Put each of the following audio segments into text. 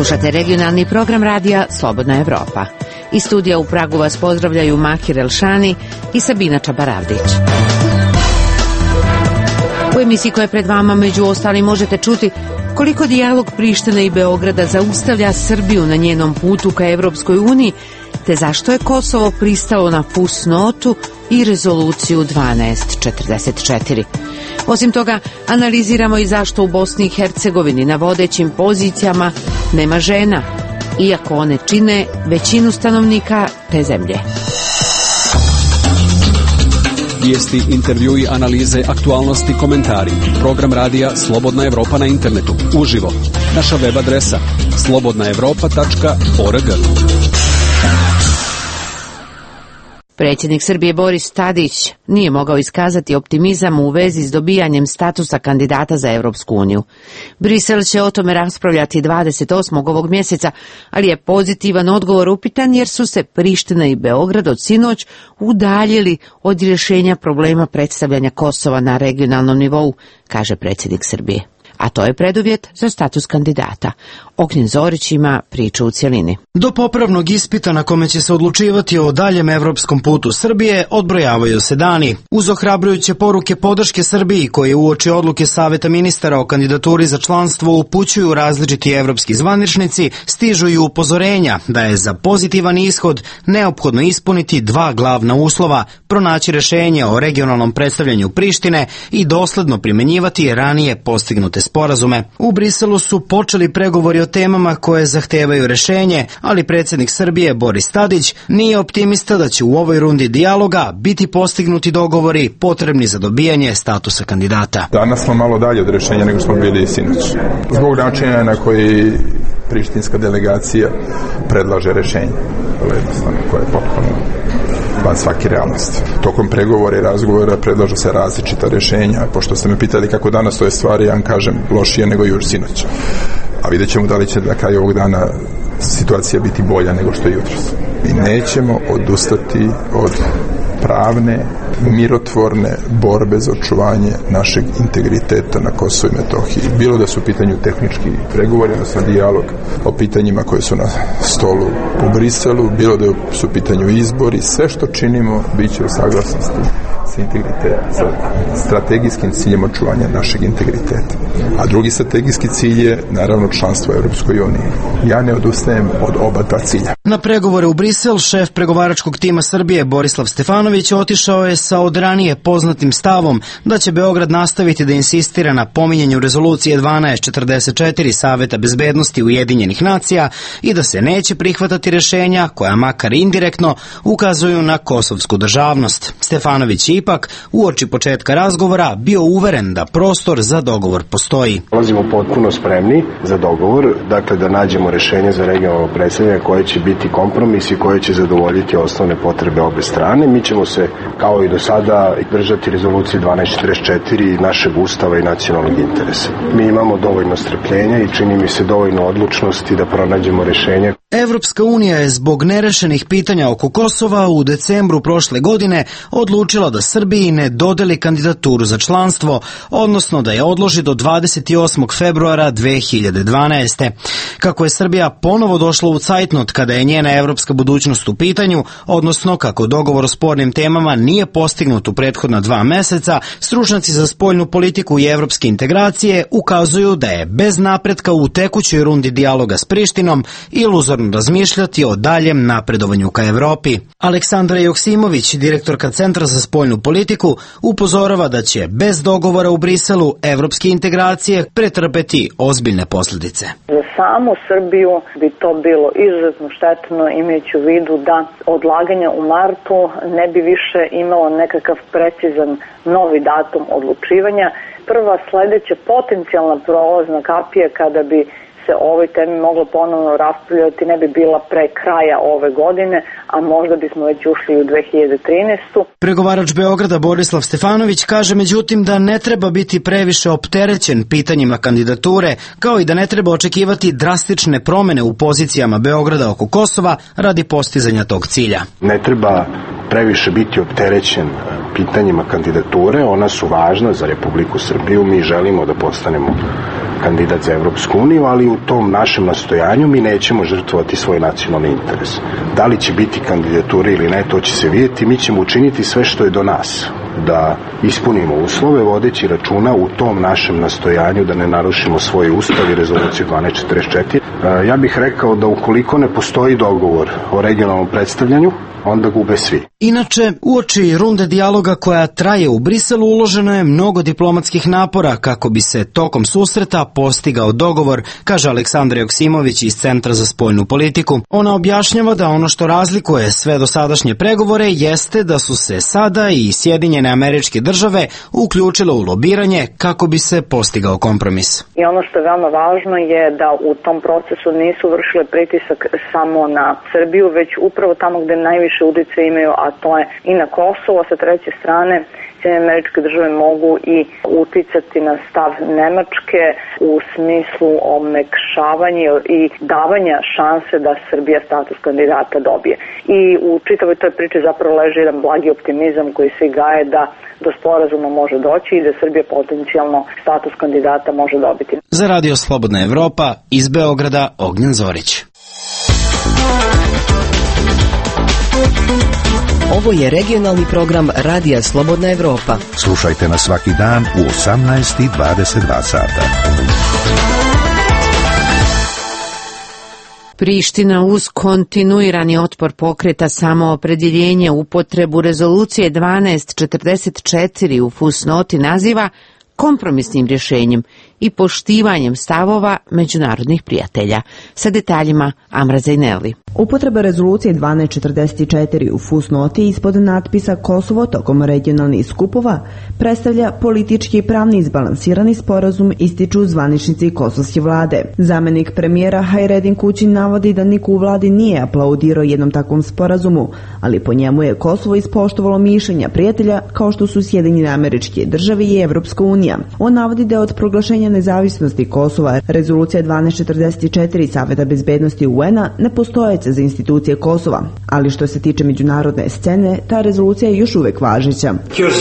Slušate regionalni program radija Slobodna Evropa. Iz studija u Pragu vas pozdravljaju Mahir Elšani i Sabina Čabaravdić. U emisiji koja je pred vama među ostalim možete čuti koliko dijalog Prištine i Beograda zaustavlja Srbiju na njenom putu ka Evropskoj uniji, te zašto je Kosovo pristalo na fusnotu i rezoluciju 1244. Osim toga, analiziramo i zašto u Bosni i Hercegovini na vodećim pozicijama nema žena, iako one čine većinu stanovnika te zemlje. Vijesti, intervjui, analize, aktualnosti, komentari. Program radija Slobodna Evropa na internetu. Uživo. Naša web adresa slobodnaevropa.org. Predsjednik Srbije Boris Tadić nije mogao iskazati optimizam u vezi s dobijanjem statusa kandidata za Evropsku uniju. Brisel će o tome raspravljati 28. ovog mjeseca, ali je pozitivan odgovor upitan jer su se Priština i Beograd od sinoć udaljili od rješenja problema predstavljanja Kosova na regionalnom nivou, kaže predsjednik Srbije. A to je preduvjet za status kandidata. Ognjen Zorić ima priču u cjelini. Do popravnog ispita na kome će se odlučivati o daljem evropskom putu Srbije odbrojavaju se dani. Uz ohrabrujuće poruke podrške Srbiji koje uoči odluke Saveta ministara o kandidaturi za članstvo upućuju različiti evropski zvaničnici, stižu i upozorenja da je za pozitivan ishod neophodno ispuniti dva glavna uslova: pronaći rješenje o regionalnom predstavljanju Prištine i dosledno primjenjivati ranije postignute sporazume. U Briselu su počeli pregovori o temama koje zahtevaju rješenje, ali predsjednik Srbije Boris Tadić nije optimista da će u ovoj rundi dijaloga biti postignuti dogovori potrebni za dobijanje statusa kandidata. Danas smo malo dalje od rješenja nego smo bili sinoć. Zbog načina na koji prištinska delegacija predlaže rješenje. Jednostavno, koje je potpuno van svake realnosti. Tokom pregovora i razgovora predlažu se različita rješenja. Pošto ste me pitali kako danas stoje stvari, ja vam kažem lošije nego još sinoć. A vidjet ćemo da li će na kraju ovog dana situacija biti bolja nego što je jutros. Mi nećemo odustati od pravne, mirotvorne borbe za očuvanje našeg integriteta na Kosovu i Metohiji. Bilo da su u pitanju tehnički pregovori, odnosno dijalog o pitanjima koje su na stolu u Briselu, bilo da su u pitanju izbori, sve što činimo bit će u saglasnosti sa integritetom, sa strategijskim ciljem očuvanja našeg integriteta. A drugi strategijski cilj je naravno članstvo u Europskoj uniji. Ja ne odustajem od oba ta cilja. Na pregovore u Brisel šef pregovaračkog tima Srbije Borislav Stefanović otišao je sa od ranije poznatim stavom da će Beograd nastaviti da insistira na pominjanju rezolucije 1244 Saveta bezbednosti Ujedinjenih nacija i da se neće prihvatati rješenja koja makar indirektno ukazuju na kosovsku državnost. Stefanović je ipak uoči početka razgovora bio uveren da prostor za dogovor postoji. Dolazimo potpuno spremni za dogovor, dakle da nađemo rješenje za regionalno predstavljanje koje će biti kompromis i koje će zadovoljiti osnovne potrebe obe strane. Mi ćemo se, kao i do sada, držati rezolucije 1244 našeg ustava i nacionalnog interesa. Mi imamo dovoljno strpljenja i čini mi se dovoljno odlučnosti da pronađemo rješenje. Evropska unija je zbog nerešenih pitanja oko Kosova u decembru prošle godine odlučila da Srbiji ne dodeli kandidaturu za članstvo, odnosno da je odloži do 28. februara 2012. Kako je Srbija ponovo došla u cajtnot kada je njena evropska budućnost u pitanju, odnosno kako dogovor o spornim temama nije postignut u prethodna 2 mjeseca, stručnjaci za spoljnu politiku i evropske integracije ukazuju da je bez napretka u tekućoj rundi dijaloga s Prištinom iluzorno razmišljati o daljem napredovanju ka Evropi. Aleksandra Joksimović, direktorka Centra za spoljnu politiku, upozorava da će bez dogovora u Briselu evropske integracije pretrpeti ozbiljne posljedice. Za samu Srbiju bi to bilo izuzetno štetno, imajući u vidu da odlaganje u martu ne bi više imalo nekakav precizan novi datum odlučivanja. Prva sledeća potencijalna prolazna kapija kada bi se o ovoj temi moglo ponovno raspravljati ne bi bila pre kraja ove godine, a možda bismo već ušli u 2013. Pregovarač Beograda Borislav Stefanović kaže međutim da ne treba biti previše opterećen pitanjima kandidature, kao i da ne treba očekivati drastične promjene u pozicijama Beograda oko Kosova radi postizanja tog cilja. Ne treba previše biti opterećen pitanjima kandidature, ona su važna za Republiku Srbiju, mi želimo da postanemo kandidat za Evropsku uniju, ali u tom našem nastojanju mi nećemo žrtvovati svoj nacionalni interes. Da li će biti kandidature ili ne, to će se vidjeti. Mi ćemo učiniti sve što je do nas da ispunimo uslove, vodeći računa u tom našem nastojanju da ne narušimo svoj ustav i rezoluciju 1244. Ja bih rekao da ukoliko ne postoji dogovor o regionalnom predstavljanju, onda gube svi. Inače, uoči runde dijaloga koja traje u Briselu uloženo je mnogo diplomatskih napora kako bi se tokom susreta postigao dogovor, kaže Aleksandra Joksimović iz Centra za spoljnu politiku. Ona objašnjava da ono što razlikuje sve dosadašnje pregovore jeste da su se sada i Sjedinjene Američke Države uključile u lobiranje kako bi se postigao kompromis. I ono što je veoma važno je da u tom procesu nisu vršile pritisak samo na Srbiju, već upravo tamo gde najviše uticaja imaju, a to je i na Kosovo. Sa treće strane, Sjedinjene Američke Države mogu i uticati na stav Nemačke u smislu omekšavanja i davanja šanse da Srbija status kandidata dobije. I u čitavoj toj priči zapravo leži jedan blagi optimizam koji se gaje da do sporazuma može doći i da Srbija potencijalno status kandidata može dobiti. Za Radio Slobodna Evropa iz Beograda Ognjen Zorić. Ovo je regionalni program Radija Slobodna Evropa. Slušajte nas svaki dan u 18:22 sata. Priština uz kontinuirani otpor pokreta samoopredjeljenje upotrebu rezolucije 1244 u fusnoti naziva kompromisnim rješenjem i poštivanjem stavova međunarodnih prijatelja. Sa detaljima Amra Zajneli. Upotreba rezolucije 1244 u fusnoti ispod natpisa Kosovo tokom regionalnih skupova predstavlja politički i pravni izbalansirani sporazum, ističu zvaničnici kosovske vlade. Zamenik premijera Hajredin Kućin navodi da niko u vladi nije aplaudirao jednom takvom sporazumu, ali po njemu je Kosovo ispoštovalo mišljenja prijatelja kao što su Sjedinjene Američke Države i Evropska unija. On navodi da od proglašenja nezavisnosti Kosova rezolucija 1244 Saveta bezbednosti UN-a ne postojeća za institucije Kosova, ali što se tiče međunarodne scene, ta rezolucija je još uvek važeća.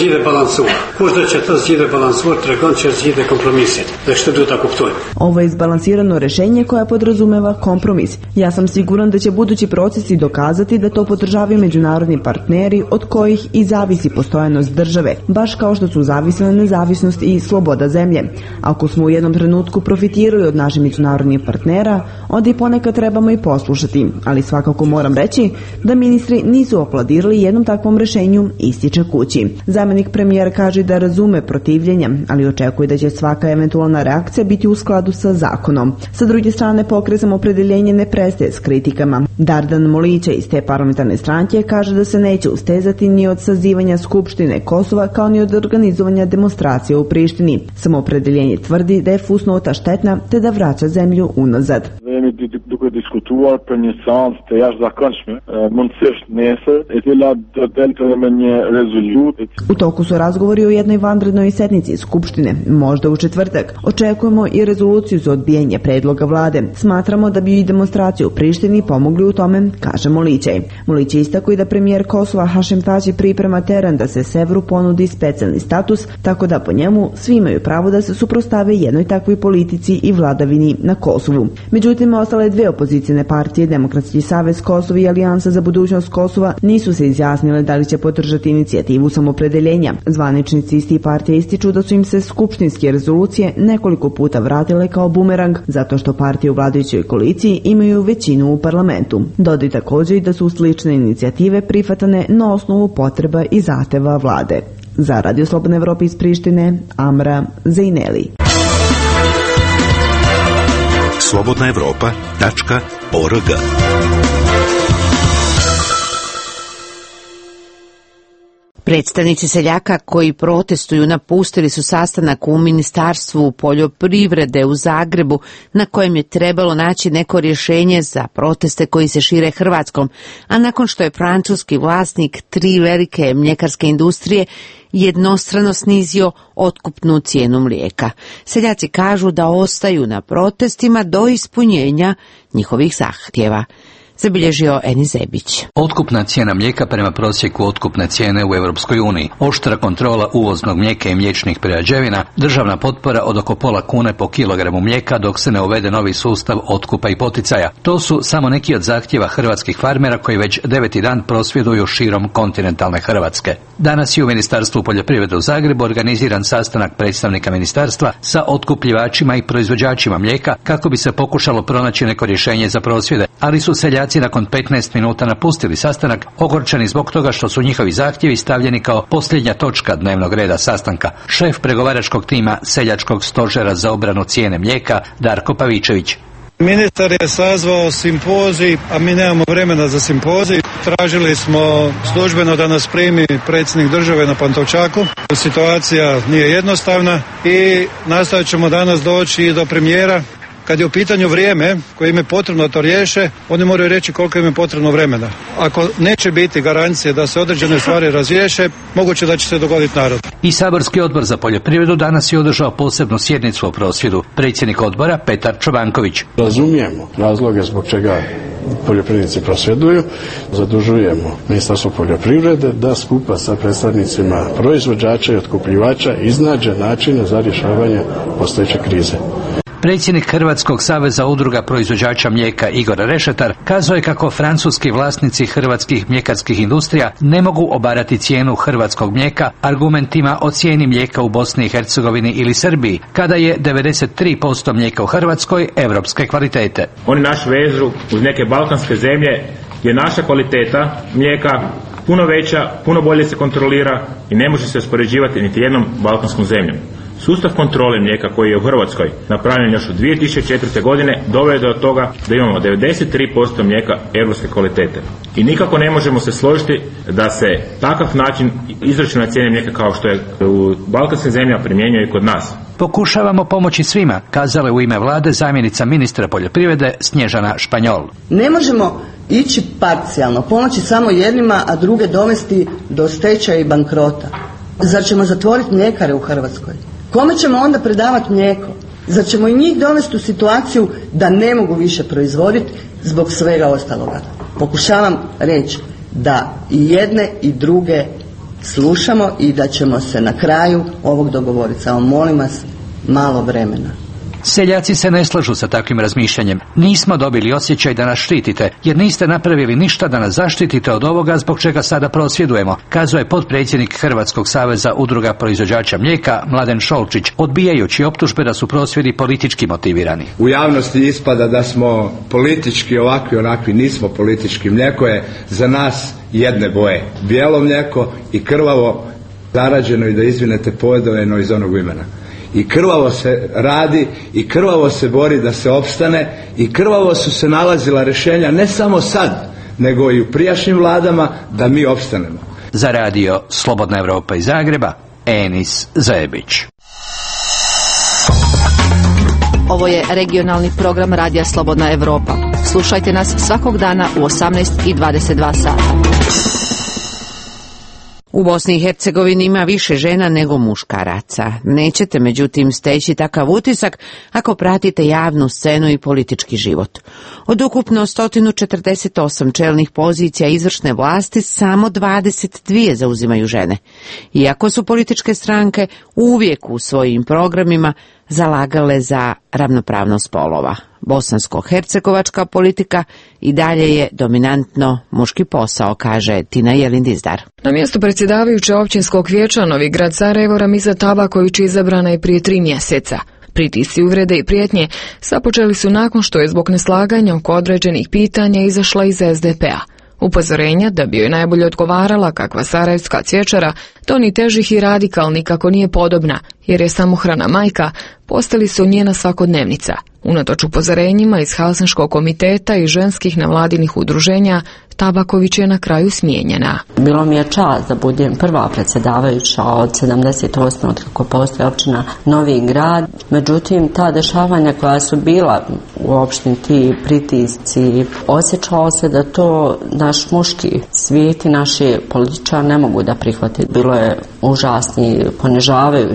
Ovo je izbalansirano rešenje koje podrazumeva kompromis. Ja sam siguran da će budući procesi dokazati da to podržavaju međunarodni partneri od kojih i zavisi postojanost države, baš kao što su zavisile nezavisnost i sloboda zemlje. Ako smo u jednom trenutku profitirali od naših međunarodnih partnera, onda i ponekad trebamo i poslušati, ali svakako moram reći da ministri nisu aplaudirali jednom takvom rešenju, ističe Kući. Zamenik premijera kaže da razume protivljenja, ali očekuje da će svaka eventualna reakcija biti u skladu sa zakonom. Sa druge strane, pokret Samoopredjeljenje ne prestaje s kritikama. Dardan Molića iz te parlamentarne stranke kaže da se neće ustezati ni od sazivanja Skupštine Kosova kao ni od organizovanja demonstracija u Prištini. Samoopredjeljenje tvrdi da je fusnota štetna te da vraća zemlju unazad. Duke diskutuar për një seancë të jashtëzakonshme, mundësisht nesër, e cila do të delë me një rezolutë. U toku su razgovori o jednoj vanrednoj sednici Skupštine, možda u četvrtak. Očekujemo i rezoluciju za odbijanje predloga vlade. Smatramo da bi i demonstraciju u Prištini pomogli u tome, kaže Molićaj. Molićaj istakuje da premijer Kosova Hašim Tači priprema teren da se severu ponudi specijalni status, tako da po njemu svi imaju pravo da se suprotstave jednoj takvoj politici i vladavini na Kosovu. Međutim, ostale dve opozicijne partije, Demokratski savez Kosova i Alijansa za budućnost Kosova, nisu se izjasnile da li će podržati inicijativu samoopredjeljenja. Zvaničnici iz tih partija ističu da su im se skupštinske rezolucije nekoliko puta vratile kao bumerang, zato što partije u vladajućoj koaliciji imaju većinu u parlamentu. Dodaju također i da su slične inicijative prihvatane na osnovu potreba i zahteva vlade. Za Radio Slobodna Evropa iz Prištine, Amra Zajneli. slobodnaevropa.org. Predstavnici seljaka koji protestuju napustili su sastanak u Ministarstvu poljoprivrede u Zagrebu, na kojem je trebalo naći neko rješenje za proteste koji se šire Hrvatskom, a nakon što je francuski vlasnik 3 velike mljekarske industrije jednostrano snizio otkupnu cijenu mlijeka. Seljaci kažu da ostaju na protestima do ispunjenja njihovih zahtjeva. zabilježio Enis Zebić. Otkupna cijena mlijeka prema prosjeku otkupne cijene u Europskoj uniji, oštra kontrola uvoznog mlijeka i mliječnih prerađevina, državna potpora od oko pola kune po kilogramu mlijeka dok se ne uvede novi sustav otkupa i poticaja. To su samo neki od zahtjeva hrvatskih farmera koji već 9. dan prosvjeduju širom kontinentalne Hrvatske. Danas je u Ministarstvu poljoprivrede u Zagrebu organiziran sastanak predstavnika ministarstva sa otkupljivačima i proizvođačima mlijeka kako bi se pokušalo pronaći neko rješenje za prosvjede, ali su seljaci nakon 15 minuta napustili sastanak, ogorčeni zbog toga što su njihovi zahtjevi stavljeni kao posljednja točka dnevnog reda sastanka. Šef pregovaračkog tima seljačkog stožera za obranu cijene mlijeka Darko Pavičević. Ministar je sazvao simpozij, a mi nemamo vremena za simpozij. Tražili smo službeno da nas primi predsjednik države na Pantovčaku. Situacija nije jednostavna i nastojat ćemo danas doći i do premijera. Kad je u pitanju vrijeme koje im je potrebno da to riješe, oni moraju reći koliko im je potrebno vremena. Ako neće biti garancije da se određene stvari razriješe, moguće da će se dogoditi narod. I Saborski odbor za poljoprivredu danas je održao posebnu sjednicu o prosvjedu. Predsjednik odbora Petar Čobanković. Razumijemo razloge zbog čega poljoprivrednici prosvjeduju. Zadužujemo Ministarstvo poljoprivrede da skupa sa predstavnicima proizvođača i otkupljivača iznađe načine za rješavanje postojeće krize. Predsjednik Hrvatskog saveza udruga proizvođača mlijeka Igor Rešetar kazao je kako francuski vlasnici hrvatskih mljekarskih industrija ne mogu obarati cijenu hrvatskog mlijeka argumentima o cijeni mlijeka u Bosni i Hercegovini ili Srbiji, kada je 93% mlijeka u Hrvatskoj europske kvalitete. Oni naš vežu uz neke balkanske zemlje gdje naša kvaliteta mlijeka puno veća, puno bolje se kontrolira i ne može se uspoređivati niti jednom balkanskom zemljom. Sustav kontrole mlijeka koji je u Hrvatskoj napravljen još od 2004. godine doveo je do toga da imamo 93% mlijeka europske kvalitete. I nikako ne možemo se složiti da se takav način izračuna cijene mlijeka kao što je u balkanskim zemljama primjenjuje i kod nas. Pokušavamo pomoći svima, kazala je u ime vlade zamjenica ministra poljoprivrede Snježana Španjol. Ne možemo ići parcijalno, pomoći samo jednima, a druge dovesti do stečaja i bankrota. Zar ćemo zatvoriti mljekare u Hrvatskoj? Kome ćemo onda predavati mlijeko? Zar ćemo i njih dovesti u situaciju da ne mogu više proizvoditi zbog svega ostaloga? Pokušavam reći da i jedne i druge slušamo i da ćemo se na kraju ovog dogovoriti. Samo molim vas malo vremena. Seljaci se ne slažu sa takvim razmišljanjem. Nismo dobili osjećaj da nas štitite, jer niste napravili ništa da nas zaštitite od ovoga zbog čega sada prosvjedujemo, kazao je potpredsjednik Hrvatskog saveza udruga proizvođača mlijeka Mladen Šolčić, odbijajući optužbe da su prosvjedi politički motivirani. U javnosti ispada da smo politički ovakvi onakvi, nismo politički. Mlijeko je za nas jedne boje. Bijelo mlijeko i krvavo zarađeno i da izvinete pojedoveno iz onog imena. I krvavo se radi i krvavo se bori da se opstane i krvavo su se nalazila rješenja ne samo sad, nego i u prijašnjim vladama da mi opstanemo. Za radio Slobodna Evropa iz Zagreba, Enis Zebić. Ovo je regionalni program Radija Slobodna Evropa. Slušajte nas svakog dana u 18:22 sata. U Bosni i Hercegovini ima više žena nego muškaraca. Nećete međutim steći takav utisak ako pratite javnu scenu i politički život. Od ukupno 148 čelnih pozicija izvršne vlasti samo 22 zauzimaju žene. Iako su političke stranke uvijek u svojim programima zalagale za ravnopravnost spolova. Bosansko-hercegovačka politika i dalje je dominantno muški posao, kaže Tina Jelindizdar. Na mjestu predsjedavajuće općinskog vijeća Novi Grad Sarajevo Ramiza Tabaković izabrana je prije 3 mjeseca. Pritisci, uvrede i prijetnje započeli su nakon što je zbog neslaganja oko određenih pitanja izašla iz SDP-a. Upozorenja da bi joj najbolje odgovarala kakva sarajevska cvjećara, to ni težih i radikalni nikako nije podobna, jer je samohrana majka, postali su njena svakodnevnica. Unatoč upozorenjima iz Helsinškog komiteta i ženskih nevladinih udruženja, Tabaković je na kraju smijenjena. Bilo mi je čast da budem prva predsjedavajuća od 78. od kako postoji općina Novi Grad. Međutim, ta dešavanja koja su bila u opštini, ti pritisci, osjećalo se da to naš muški svijet i naši političari ne mogu da prihvate. Bilo je užasni, ponižavajući.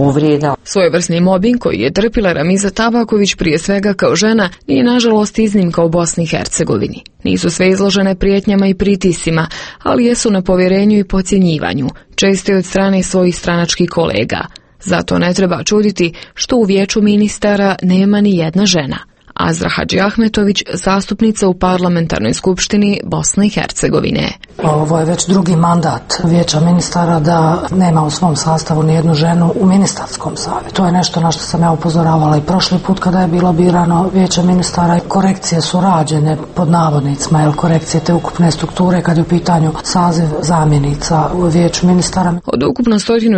uvreda. Svojevrsni mobing koji je trpila Ramiza Tabaković prije svega kao žena nije nažalost iznimka u Bosni i Hercegovini. Nisu sve izložene prijetnjama i pritiscima, ali jesu na povjerenju i podcjenjivanju, često i od strane svojih stranačkih kolega. Zato ne treba čuditi što u vijeću ministara nema ni jedna žena. Azra Hadžiahmetović, zastupnica u parlamentarnoj skupštini Bosne i Hercegovine. Ovo je već drugi mandat vijeća ministara da nema u svom sastavu ni jednu ženu u ministarskom savjetu. To je nešto na što sam ja upozoravala i prošli put kada je bilo birano vijeće ministara. Korekcije su rađene pod navodnicima, jer korekcije te ukupne strukture kad je u pitanju saziv zamjenica u vijeću ministara. Od ukupno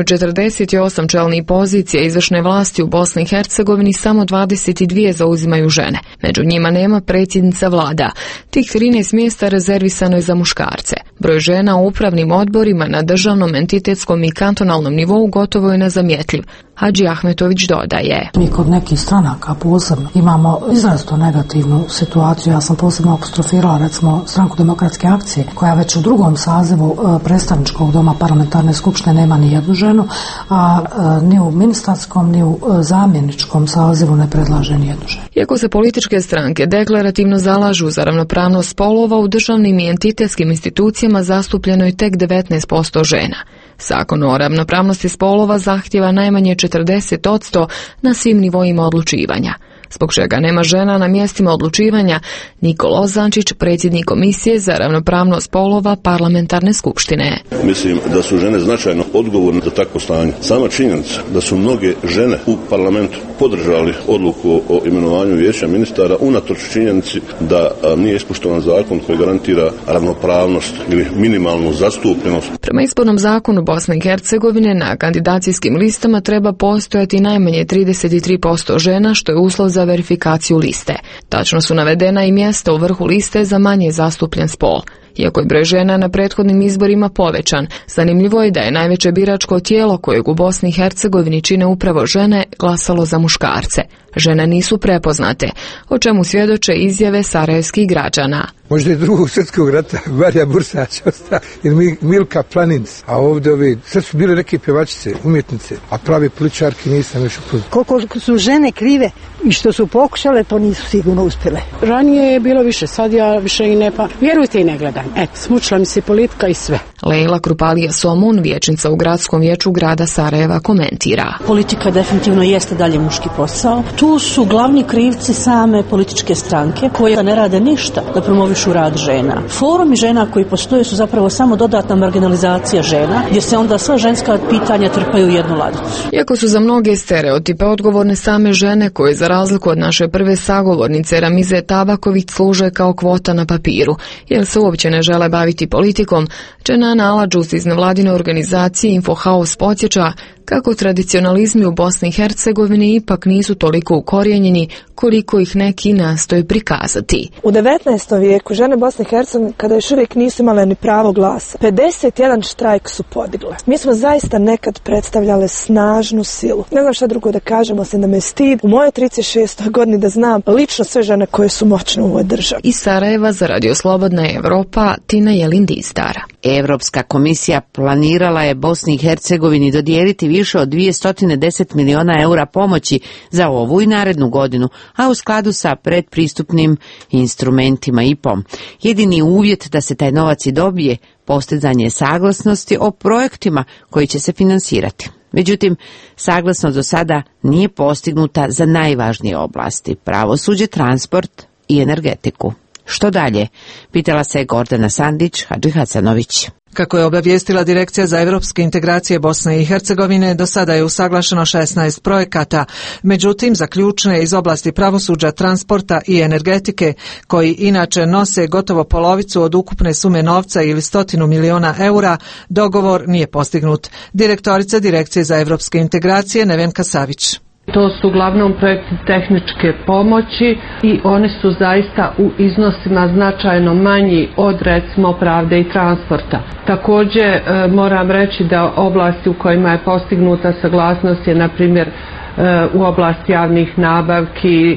148 čelnih pozicija izvršne vlasti u Bosni i Hercegovini samo 22 zauzimaju žene. Među njima nema predsjednica vlada. Tih 13 mjesta rezervisano je za muškarce. Broj žena u upravnim odborima na državnom, entitetskom i kantonalnom nivou gotovo je nezamjetljiv. Hadžiahmetović dodaje. Mi kod nekih stranaka posebno imamo izrazito negativnu situaciju. Ja sam posebno apostrofirala recimo Stranku demokratske akcije koja već u drugom sazivu predstavničkog doma parlamentarne skupštine nema ni jednu ženu, a ni u ministarskom ni u zamjeničkom sazivu ne predlaže ni jednu ženu. Iako se političke stranke deklarativno zalažu za ravnopravnost spolova, u državnim i entitetskim institucijama zastupljeno je tek 19% žena. Zakon o ravnopravnosti spolova zahtijeva najmanje 40% na svim nivoima odlučivanja. Zbog čega nema žena na mjestima odlučivanja, Nikola Ozančić, predsjednik Komisije za ravnopravnost spolova parlamentarne skupštine. Mislim da su žene značajno odgovorne za takvo stanje. Sama činjenica da su mnoge žene u parlamentu podržali odluku o imenovanju vijeća ministara unatoč činjenici da nije ispoštovan zakon koji garantira ravnopravnost ili minimalnu zastupljenost. Prema izbornom zakonu Bosne i Hercegovine na kandidacijskim listama treba postojati najmanje 33% žena, što je uslov za verifikaciju liste. Tačno su navedena i mjesta u vrhu liste za manje zastupljen spol. Iako je broj žena na prethodnim izborima povećan, zanimljivo je da je najveće biračko tijelo kojeg u Bosni i Hercegovini čine upravo žene glasalo za muškarce. Žene nisu prepoznate, o čemu svjedoče izjave sarajevskih građana. Možda i drugog svjetskog rata, Marija Bursać ostala, ili Milka Planinc, a ovdje ovi, sve su bile neke pjevačice, umjetnice, a pravi političarki nisam još upoznao. Koliko su žene krive i što su pokušale, to nisu sigurno uspjele. Ranije je bilo više, sad ja više i ne pa. Vjerujte i ne gledam. Eto, smučila mi se politika i sve. Lejla Krupalija Somun, vijećnica u gradskom vijeću grada Sarajeva, komentira. Politika definitivno jeste dalje muški posao. Tu su glavni krivci same političke stranke koje ne rade ništa da promovišu rad žena. Forumi žena koji postoje su zapravo samo dodatna marginalizacija žena, gdje se onda sva ženska pitanja trpaju u jednu ladicu. Iako su za mnoge stereotipe odgovorne same žene koje za razliku od naše prve sagovornice Ramize Tabaković služe kao kvota na papiru, jer se uopće ne žele baviti politikom, Dženana Aladžus iz nevladine organizacije Infohaus podsjeća kako tradicionalizmi u Bosni i Hercegovini ipak nisu toliko ukorijenjeni koliko ih neki nastoje prikazati. U 19. vijeku žene Bosne i Hercegovine, kada još uvijek nisu imale ni pravo glasa, 51 štrajk su podigle. Mi smo zaista nekad predstavljale snažnu silu. Ne znam šta drugo da kažemo, osim da me stid u mojoj 36. godini da znam lično sve žene koje su moćne u ovoj državi. Iz Sarajeva za Radio Slobodna Evropa, Tina Jelin-Distara. Evropska komisija planirala je Bosni i Hercegovini dodijeliti više od 210 miliona eura pomoći za ovu i narednu godinu, a u skladu sa predpristupnim instrumentima IPA. Jedini uvjet da se taj novac i dobije postizanje saglasnosti o projektima koji će se finansirati. Međutim, saglasnost do sada nije postignuta za najvažnije oblasti: pravosuđe, transport i energetiku. Što dalje? Pitala se Gordana Sandić Hadžihasanović. Kako je obavijestila Direkcija za evropske integracije Bosne i Hercegovine, do sada je usaglašeno 16 projekata. Međutim, za ključne iz oblasti pravosuđa, transporta i energetike, koji inače nose gotovo polovicu od ukupne sume novca ili 100 miliona eura, dogovor nije postignut. Direktorica Direkcije za evropske integracije Nevenka Savić. To su uglavnom projekti tehničke pomoći i oni su zaista u iznosima značajno manji od recimo pravde i transporta. Također moram reći da oblasti u kojima je postignuta saglasnost je na primjer u oblasti javnih nabavki,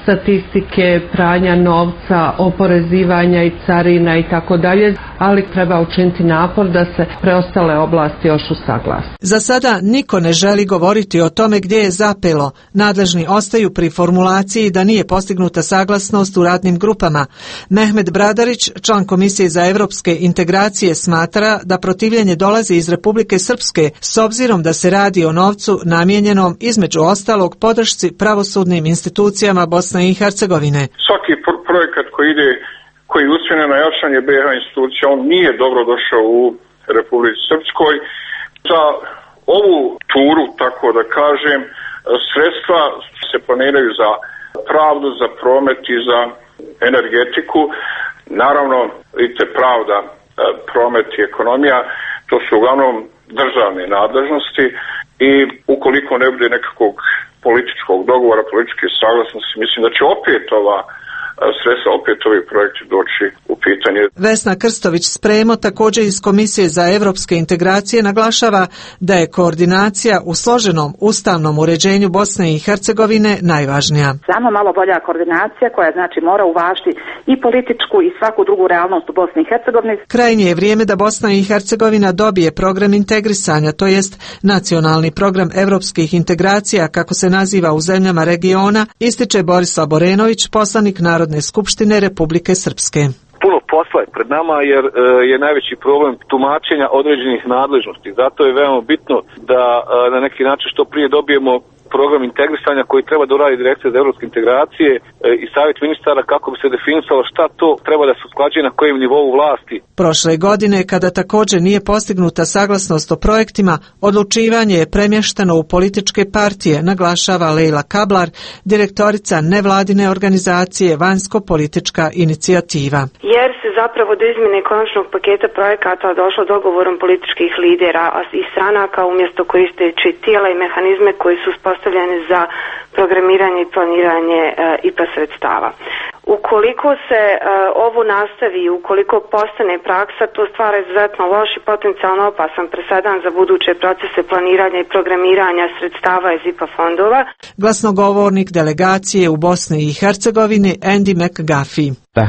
statistike, pranja novca, oporezivanja i carina i tako dalje, ali treba učiniti napor da se preostale oblasti još usaglase. Za sada niko ne želi govoriti o tome gdje je zapelo. Nadležni ostaju pri formulaciji da nije postignuta saglasnost u radnim grupama. Mehmet Bradarić, član Komisije za europske integracije, smatra da protivljenje dolazi iz Republike Srpske s obzirom da se radi o novcu namijenjenom između ostalog podršci pravosudnim institucijama Bosne i Hercegovine. Svaki projekat koji je usmjeren na jačanje BiH institucija, on nije dobro došao u Republici Srpskoj. Za ovu turu, tako da kažem, sredstva se planiraju za pravdu, za promet i za energetiku. Naravno, vidite, pravda, promet i ekonomija, to su uglavnom državne nadležnosti i ukoliko ne bude nekakvog političkog dogovora, političke saglasnosti, mislim da će opet sredstva, opet ovi projekti doći u pitanje. Vesna Krstović-Spremo, također iz Komisije za europske integracije, naglašava da je koordinacija u složenom ustavnom uređenju Bosne i Hercegovine najvažnija. Samo malo bolja koordinacija koja znači mora uvažiti i političku i svaku drugu realnost u Bosni i Hercegovini. Krajnje je vrijeme da Bosna i Hercegovina dobije program integrisanja, to jest nacionalni program europskih integracija, kako se naziva u zemljama regiona, ističe Borislav Borenović, poslanik Narodne skupštine Republike Srpske. Puno posla je pred nama jer je najveći problem tumačenja određenih nadležnosti. Zato je veoma bitno da na neki način što prije dobijemo program integrisanja koji treba da uradi Direkcija za europske integracije i savjet ministara kako bi se definisalo šta to treba da se usklađuje na kojem nivou vlasti. Prošle godine, kada također nije postignuta saglasnost o projektima, odlučivanje je premješteno u političke partije, naglašava Lejla Kablar, direktorica nevladine organizacije Vanjsko-politička inicijativa. Jer se zapravo do izmjene konačnog paketa projekata došlo dogovorom političkih lidera i stranaka umjesto koristeći tijela i mehanizme koji su postavljene za programiranje i planiranje IPA sredstava. Ukoliko se ovo nastavi, ukoliko postane praksa, to stvara izuzetno loš i potencijalno opasan presedan za buduće procese planiranja i programiranja sredstava iz IPA fondova. Glasnogovornik delegacije u Bosni i Hercegovini Andy McGuffey.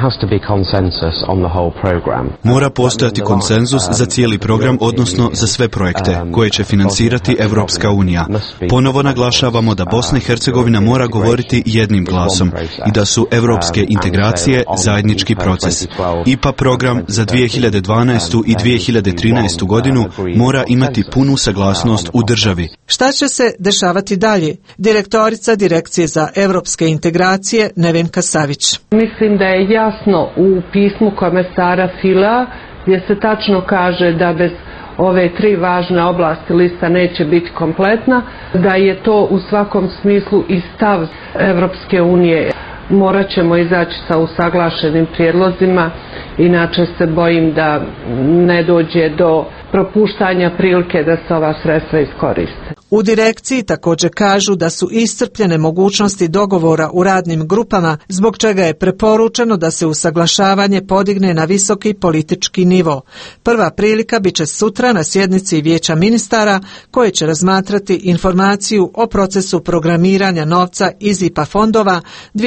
Mora postojati konsenzus za cijeli program, odnosno za sve projekte koje će financirati Evropska unija. Ponovo naglašavamo da Bosna i Hercegovina mora govoriti jednim glasom i da su evropske integracije zajednički proces. IPA program za 2012. i 2013. godinu mora imati punu saglasnost u državi. Šta će se dešavati dalje? Direktorica Direkcije za evropske integracije Nevenka Savić. Mislim da je jasno u pismu komesara Fila gdje se tačno kaže da bez ove tri važne oblasti lista neće biti kompletna, da je to u svakom smislu i stav Evropske unije. Morat ćemo izaći sa usaglašenim prijedlozima, inače se bojim da ne dođe do propuštanja prilike da se ova sredstva iskoriste. U direkciji također kažu da su iscrpljene mogućnosti dogovora u radnim grupama, zbog čega je preporučeno da se usaglašavanje podigne na visoki politički nivo. Prva prilika bit će sutra na sjednici Vijeća ministara koje će razmatrati informaciju o procesu programiranja novca iz IPA fondova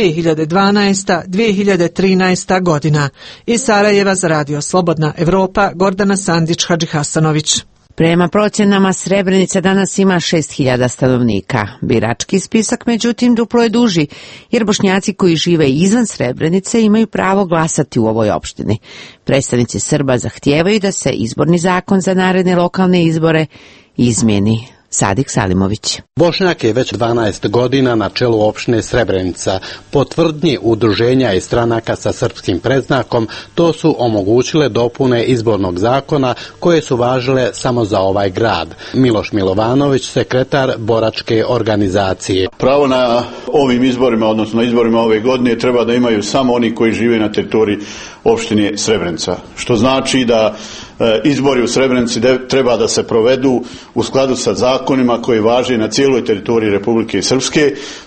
2012-2013 godina. Iz Sarajeva za Radio Slobodna Evropa, Gordana Sandić-Hadžihasanović. Prema procjenama Srebrenica danas ima 6.000 stanovnika. Birački spisak, međutim, duplo je duži, jer Bošnjaci koji žive izvan Srebrenice imaju pravo glasati u ovoj opštini. Predstavnici Srba zahtijevaju da se izborni zakon za naredne lokalne izbore izmijeni. Sadik Salimović. Bošnjak je već 12 godina na čelu opštine Srebrenica. Po tvrdnji udruženja i stranaka sa srpskim predznakom, to su omogućile dopune izbornog zakona koje su važile samo za ovaj grad. Miloš Milovanović, sekretar boračke organizacije. Pravo na ovim izborima, odnosno na izborima ove godine, treba da imaju samo oni koji žive na teritoriji opštine Srebrenica. Što znači da izbori u Srebrenici treba da se provedu u skladu sa zakonima koji važe na cijeloj teritoriji Republike Srpske.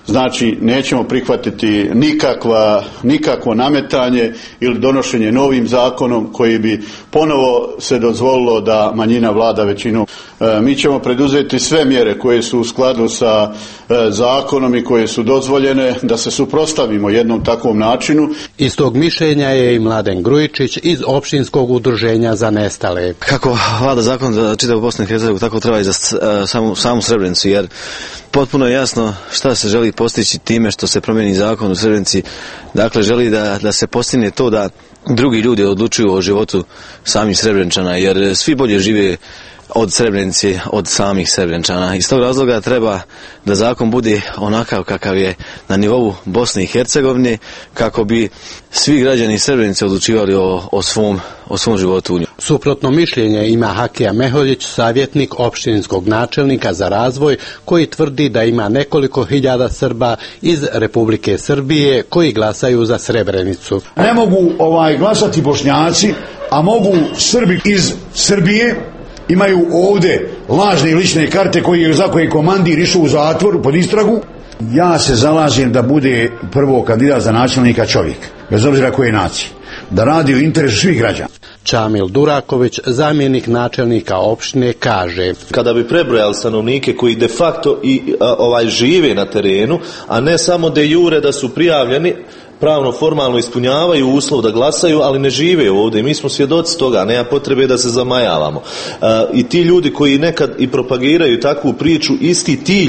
Znači, nećemo prihvatiti nikakvo nametanje ili donošenje novim zakonom koji bi ponovo se dozvolilo da manjina vlada većinu. Mi ćemo preduzeti sve mjere koje su u skladu sa zakonom i koje su dozvoljene da se suprotstavimo jednom takvom načinu. Istog mišljenja je i Mladen Grujičić iz opštinskog udruženja za nestale. Kako vlada zakon za čitavu Bosnu i Hercegovinu, tako treba i za samu Srebrenicu, jer potpuno je jasno šta se želi postići time što se promijeni zakon u Srebrenici. Dakle, želi da se postigne to da drugi ljudi odlučuju o životu samih Srebreničana, jer svi bolje žive od Srebrenice, od samih Srebreničana. Iz tog razloga treba da zakon bude onakav kakav je na nivou Bosne i Hercegovine, kako bi svi građani Srebrenice odlučivali o svom životu. Suprotno mišljenje ima Hakija Meholjić, savjetnik opštinskog načelnika za razvoj, koji tvrdi da ima nekoliko hiljada Srba iz Republike Srbije koji glasaju za Srebrenicu. Ne mogu glasati Bošnjaci, a mogu Srbi iz Srbije. Imaju ovdje lažne i lične karte za koje komandir išao u zatvor pod istragu. Ja se zalažem da bude prvo kandidat za načelnika čovjek, bez obzira koje nacije, da radi u interesu svih građana. Čamil Duraković, zamjenik načelnika opštine, kaže: kada bi prebrojali stanovnike koji de facto žive na terenu, a ne samo de jure da su prijavljeni, pravno formalno ispunjavaju uslov da glasaju, ali ne žive ovdje. Mi smo svjedoci toga, nema potrebe da se zamajavamo. I ti ljudi koji nekad i propagiraju takvu priču, isti ti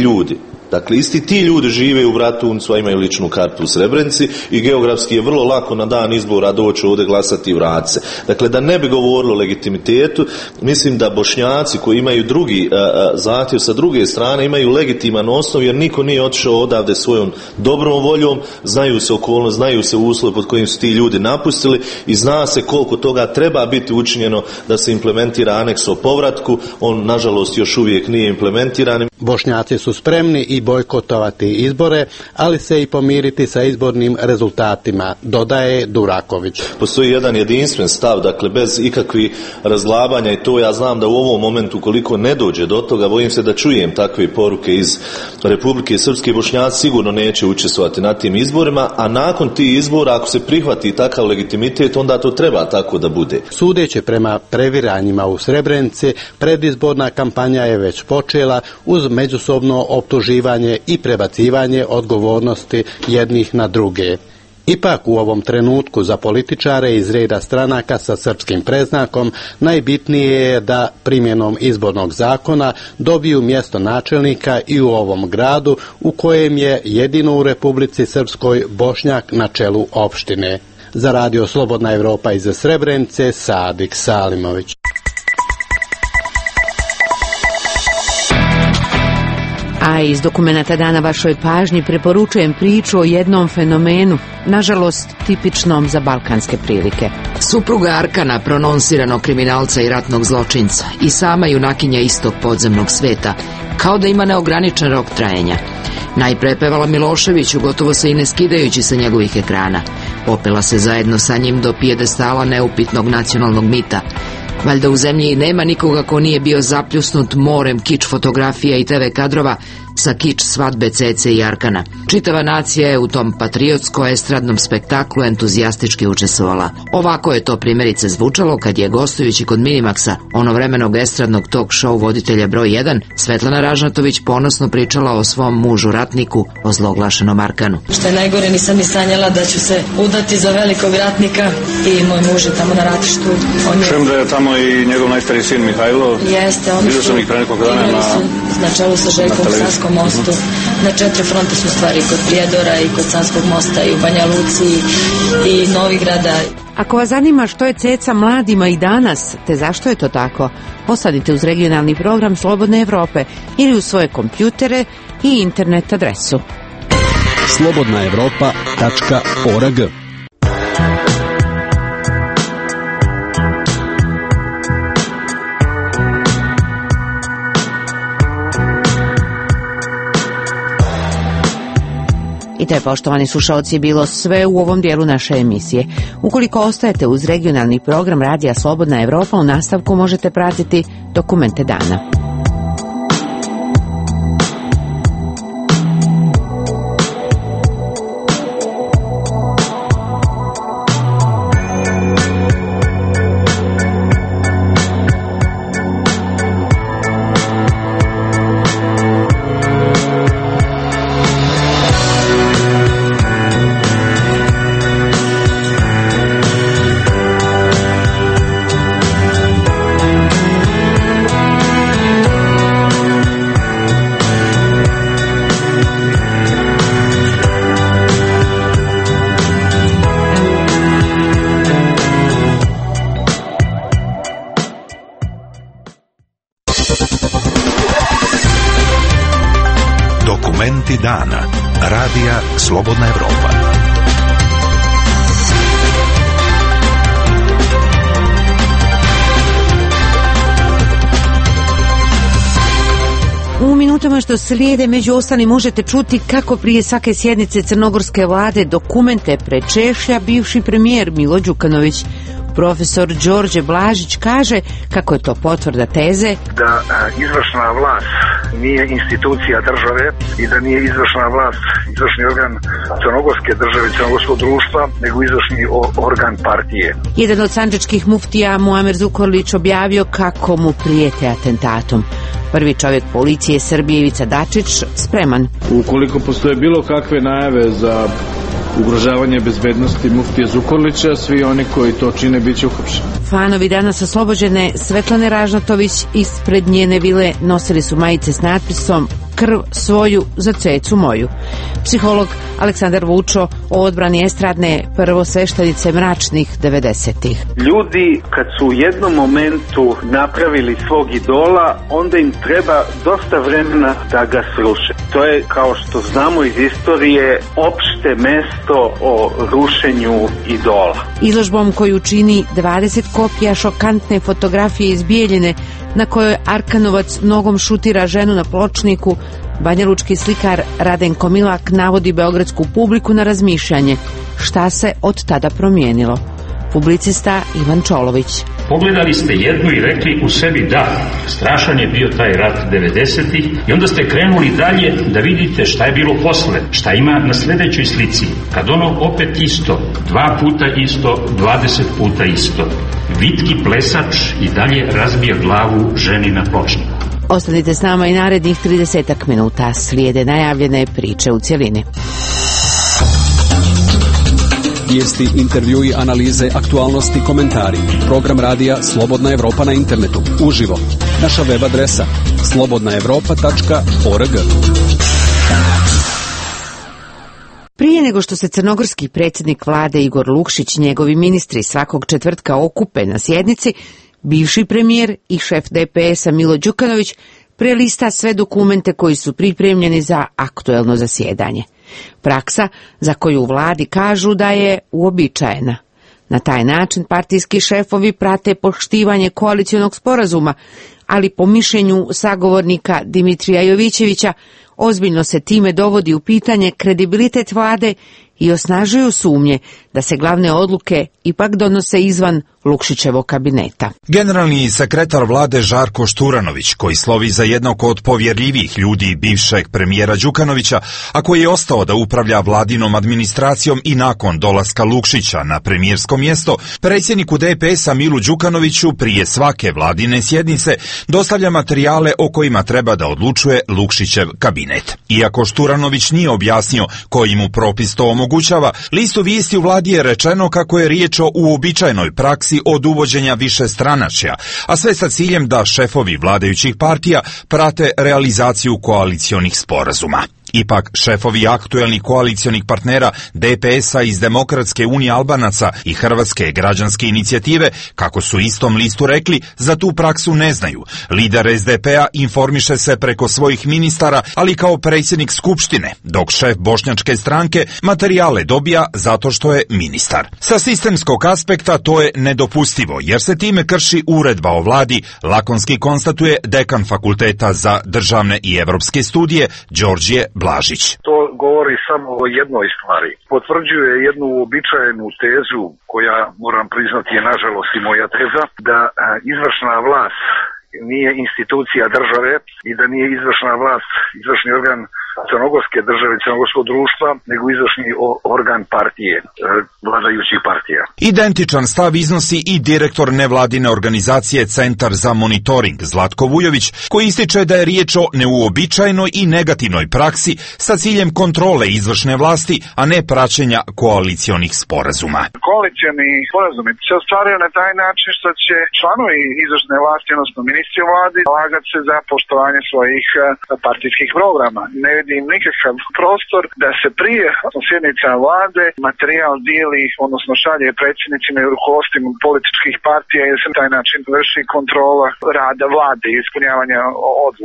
ljudi žive u Bratuncu, a imaju ličnu kartu u Srebrenici i geografski je vrlo lako na dan izbora doći ovdje glasati i vratiti se. Dakle, da ne bi govorilo o legitimitetu, mislim da Bošnjaci koji imaju drugi zahtjev sa druge strane imaju legitiman osnov, jer niko nije otišao odavde svojom dobrom voljom, znaju se okolnosti, znaju se uslovi pod kojim su ti ljudi napustili i zna se koliko toga treba biti učinjeno da se implementira aneks o povratku. On, nažalost, još uvijek nije implementiran. Bošnjaci su spremni i bojkotovati izbore, ali se i pomiriti sa izbornim rezultatima, dodaje Duraković. Postoji jedan jedinstven stav, dakle bez ikakvih razglabanja, i to ja znam da u ovom momentu, koliko ne dođe do toga, bojim se da čujem takve poruke iz Republike Srpske. Bošnjaci sigurno neće učestvovati na tim izborima, a nakon tih izbora, ako se prihvati takav legitimitet, onda to treba tako da bude. Sudeći prema previranjima u Srebrenici, predizborna kampanja je već počela uz međusobno optuživanje i prebacivanje odgovornosti jednih na druge. Ipak u ovom trenutku za političare iz reda stranaka sa srpskim predznakom najbitnije je da primjenom izbornog zakona dobiju mjesto načelnika i u ovom gradu u kojem je jedino u Republici Srpskoj Bošnjak na čelu opštine. Za Radio Slobodna Evropa iz Srebrenice, Sadik Salimović. A iz dokumenta dana vašoj pažnji preporučujem priču o jednom fenomenu, nažalost tipičnom za balkanske prilike. Supruga Arkana, prononsiranog kriminalca i ratnog zločinca, i sama junakinja istog podzemnog sveta, kao da ima neograničen rok trajanja. Najpre pevala Miloševiću, gotovo se i ne skidajući sa njegovih ekrana. Popela se zajedno sa njim do pijedestala neupitnog nacionalnog mita. Valjda u zemlji nema nikoga ko nije bio zapljusnut morem kič fotografija i TV kadrova sa kič svadbe Cece i Arkana. Čitava nacija je u tom patriotsko-estradnom spektaklu entuzijastički učestvovala. Ovako je to primjerice zvučalo kad je, gostujući kod Minimaxa, onovremenog estradnog talk show voditelja broj 1, Svetlana Ražnatović ponosno pričala o svom mužu ratniku, o zloglašenom Arkanu. Što je najgore, nisam ni sanjala da ću se udati za velikog ratnika i moj muž je tamo na ratištu. Čujem da je tamo i njegov najstariji sin Mihajlo. Jeste, oni su na čelu sa Željkom Sanskom mostu. Na 4 fronte su stvari, kod Prijedora i kod Sanskog mosta i u Banja Luci i Novigrada. Ako vas zanima što je Ceca mladima i danas, te zašto je to tako, posadite uz regionalni program Slobodne Evrope ili u svoje kompjutere i internet adresu. slobodnaevropa.org. I to je, poštovani slušalci, bilo sve u ovom dijelu naše emisije. Ukoliko ostajete uz regionalni program Radija Slobodna Evropa, u nastavku možete pratiti dokumente dana. Dokumenti dana. Radija Slobodna Evropa. U minutama što slijede među ostalim možete čuti kako prije svake sjednice crnogorske vlade dokumente prečešlja bivši premijer Milo Đukanović. Profesor Đorđe Blažić kaže kako je to potvrda teze da izvršna vlast nije institucija države i da nije izvršna vlast, izvršni organ crnogorske države, crnogorskog društva, nego izvršni organ partije. Jedan od sandžačkih muftija, Muamer Zukorlić, objavio kako mu prijete atentatom. Prvi čovjek policije Srbije, Ivica Dačić, spreman. Ukoliko postoje bilo kakve najave za ugrožavanje bezbednosti muftije Zukorlića, svi oni koji to čine bit će uhapšeni. Fanovi danas oslobođene Svetlane Ražnatović ispred njene vile nosili su majice s natpisom "Krv svoju za cecu moju". Psiholog Aleksandar Vučo o odbrani estradne prvosveštenice mračnih 90-ih. Ljudi kad su u jednom momentu napravili svog idola, onda im treba dosta vremena da ga sruše. To je, kao što znamo iz istorije, opšte mesto o rušenju idola. Izložbom koju čini 20 kopija šokantne fotografije iz Bijeljine na kojoj Arkanovac nogom šutira ženu na pločniku, banjalučki slikar Radenko Milak navodi beogradsku publiku na razmišljanje šta se od tada promijenilo. Publicista Ivan Čolović. Pogledali ste jednu i rekli u sebi da, strašan je bio taj rat 90-ih i onda ste krenuli dalje da vidite šta je bilo posle, šta ima na sljedećoj slici. Kad ono opet isto, 2 puta isto, 20 puta isto. Vitki plesač i dalje razbija glavu ženi na pločniku. Ostanite s nama i narednih 30 minuta. Slijede najavljene priče u cjelini. Vijesti, intervjui, analize, aktualnosti, komentari. Program radija Slobodna Evropa na internetu. Uživo. Naša web adresa slobodnaevropa.org. Prije nego što se crnogorski predsjednik vlade Igor Lukšić i njegovi ministri svakog četvrtka okupe na sjednici, bivši premijer i šef DPS-a Milo Đukanović prelista sve dokumente koji su pripremljeni za aktuelno zasjedanje. Praksa za koju u vladi kažu da je uobičajena. Na taj način partijski šefovi prate poštivanje koalicionog sporazuma, ali po mišljenju sagovornika Dimitrija Jovićevića ozbiljno se time dovodi u pitanje kredibilitet vlade i osnažuju sumnje da se glavne odluke ipak donose izvan Lukšićevog kabineta. Generalni sekretar vlade Žarko Šturanović, koji slovi za jednog od povjerljivih ljudi bivšeg premijera Đukanovića, a koji je ostao da upravlja vladinom administracijom i nakon dolaska Lukšića na premijersko mjesto, predsjedniku DPS-a Milu Đukanoviću prije svake vladine sjednice dostavlja materijale o kojima treba da odlučuje Lukšićev kabinet. Iako Šturanović nije objasnio koji mu propis to omogućava, listu vijesti u vladi je rečeno kako je riječ o uobičajenoj praksi od uvođenja višestranačja, a sve sa ciljem da šefovi vladajućih partija prate realizaciju koalicionih sporazuma. Ipak, šefovi aktuelnih koalicionih partnera DPS-a iz Demokratske unije Albanaca i Hrvatske građanske inicijative, kako su istom listu rekli, za tu praksu ne znaju. Lider SDP-a informiše se preko svojih ministara, ali kao predsjednik Skupštine, dok šef bošnjačke stranke materijale dobija zato što je ministar. Sa sistemskog aspekta to je nedopustivo, jer se time krši uredba o vladi, lakonski konstatuje dekan Fakulteta za državne i evropske studije Đorđe Blažić. To govori samo o jednoj stvari. Potvrđuje jednu uobičajenu tezu koja, moram priznati, je nažalost i moja teza, da izvršna vlast nije institucija države i da nije izvršna vlast, izvršni organ crnogorske države, crnogorskog društva, nego izvršni organ partije, vladajućih partija. Identičan stav iznosi i direktor nevladine organizacije Centar za monitoring Zlatko Vujović, koji ističe da je riječ o neuobičajenoj i negativnoj praksi sa ciljem kontrole izvršne vlasti, a ne praćenja koalicionih sporazuma. Koalicioni sporazumi se ostvaruju na taj način što će članovi izvršne vlasti, odnosno ministri vladi, lagati se za poštovanje svojih partijskih programa. Ne vidim nikakav prostor da se prije sjednica vlade materijal dijeli, odnosno šalje predsjednicima i rukovodstvima političkih partija, jer se na taj način vrši kontrola rada vlade i ispunjavanja odluka.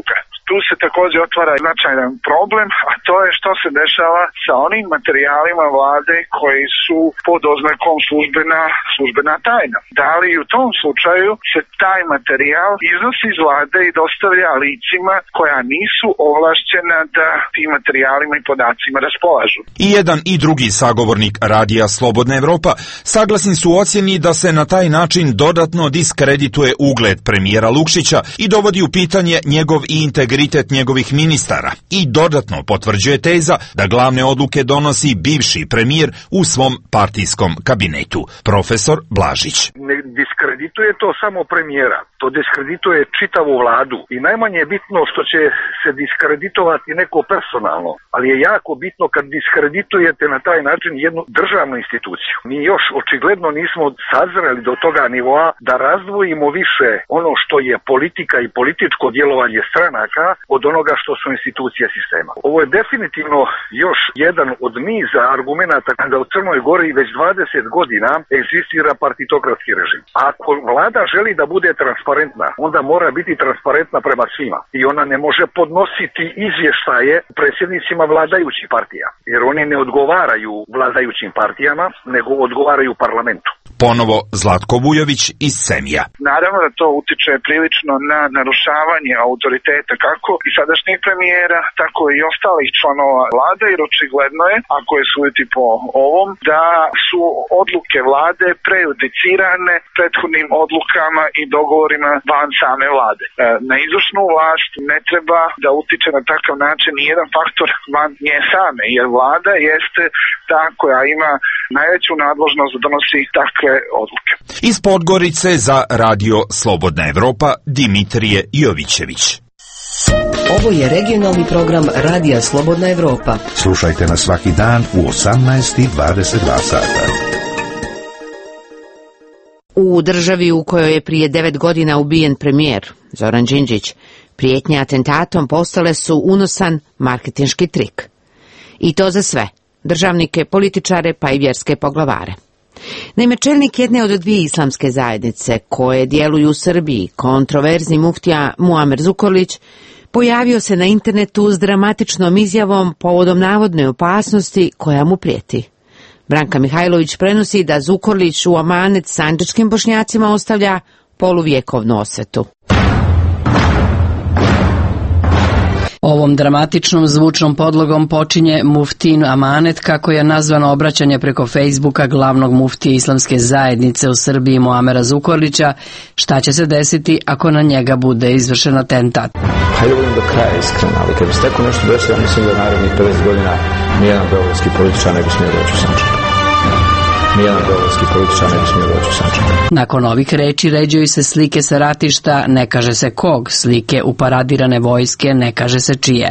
tu se također otvara značajan problem, a to je što se dešava sa onim materijalima vlade koji su pod oznakom službena tajna. Da li u tom slučaju se taj materijal iznosi iz vlade i dostavlja licima koja nisu ovlašćena da tim materijalima i podacima raspolažu? I jedan i drugi sagovornik Radija Slobodna Evropa saglasni su ocjeni da se na taj način dodatno diskredituje ugled premijera Lukšića i dovodi u pitanje njegov i integritet njegovih ministara i dodatno potvrđuje teza da glavne odluke donosi bivši premijer u svom partijskom kabinetu. Profesor Blažić. Ne diskredituje to samo premijera, to diskredituje čitavu vladu i najmanje je bitno što će se diskreditovati neko personalno, ali je jako bitno kad diskreditujete na taj način jednu državnu instituciju. Mi još očigledno nismo sazreli do toga nivoa da razdvojimo više ono što je politika i političko djelovanje stranaka od onoga što su institucije sistema. Ovo je definitivno još jedan od niza argumenata da u Crnoj Gori već 20 godina egzistira partitokratski režim. Ako vlada želi da bude transparentna, onda mora biti transparentna prema svima i ona ne može podnositi izvještaje predsjednicima vladajućih partija, jer oni ne odgovaraju vladajućim partijama, nego odgovaraju parlamentu. Ponovo Zlatko Vujović iz Semija. Naravno da to utiče prilično na narušavanje autoriteta kako i sadašnjeg premijera, tako i ostalih članova vlade, jer očigledno je, ako je suditi po ovom, da su odluke vlade prejudicirane prethodnim odlukama i dogovorima van same vlade. Na izvršnu vlast ne treba da utiče na takav način nijedan faktor van nje same, jer vlada jeste ta koja ima najveću nadležnost da donosi takve odluke. Iz Podgorice za Radio Slobodna Evropa Dimitrije Jovićević. Ovo je regionalni program Radija Slobodna Evropa. Slušajte nas svaki dan u 18:22 sata. U državi u kojoj je prije 9 godina ubijen premijer Zoran Đinđić, prijetnje atentatom postale su unosan marketinški trik. I to za sve, državnike, političare pa i vjerske poglavare. Naime, čelnik jedne od dvije islamske zajednice koje djeluju u Srbiji, kontroverzni muftija Muamer Zukorlić, pojavio se na internetu s dramatičnom izjavom povodom navodne opasnosti koja mu prijeti. Branka Mihajlović prenosi da Zukorlić u amanet sandžačkim Bošnjacima ostavlja poluvjekovnu osvetu. Ovom dramatičnom zvučnom podlogom počinje muftin amanet, kako je nazvano obraćanje preko Facebooka glavnog muftije islamske zajednice u Srbiji Muamera Zukorlića. Šta će se desiti ako na njega bude izvršen atentat? Hajde budem do kraja iskren, ali kad bi se tako nešto desilo, ja mislim da narednih 50 godina nijedan beogradski političar ne bi smio doći u Sandžak. Nakon ovih reči ređuju se slike sa ratišta, ne kaže se kog, slike uparadirane vojske, ne kaže se čije.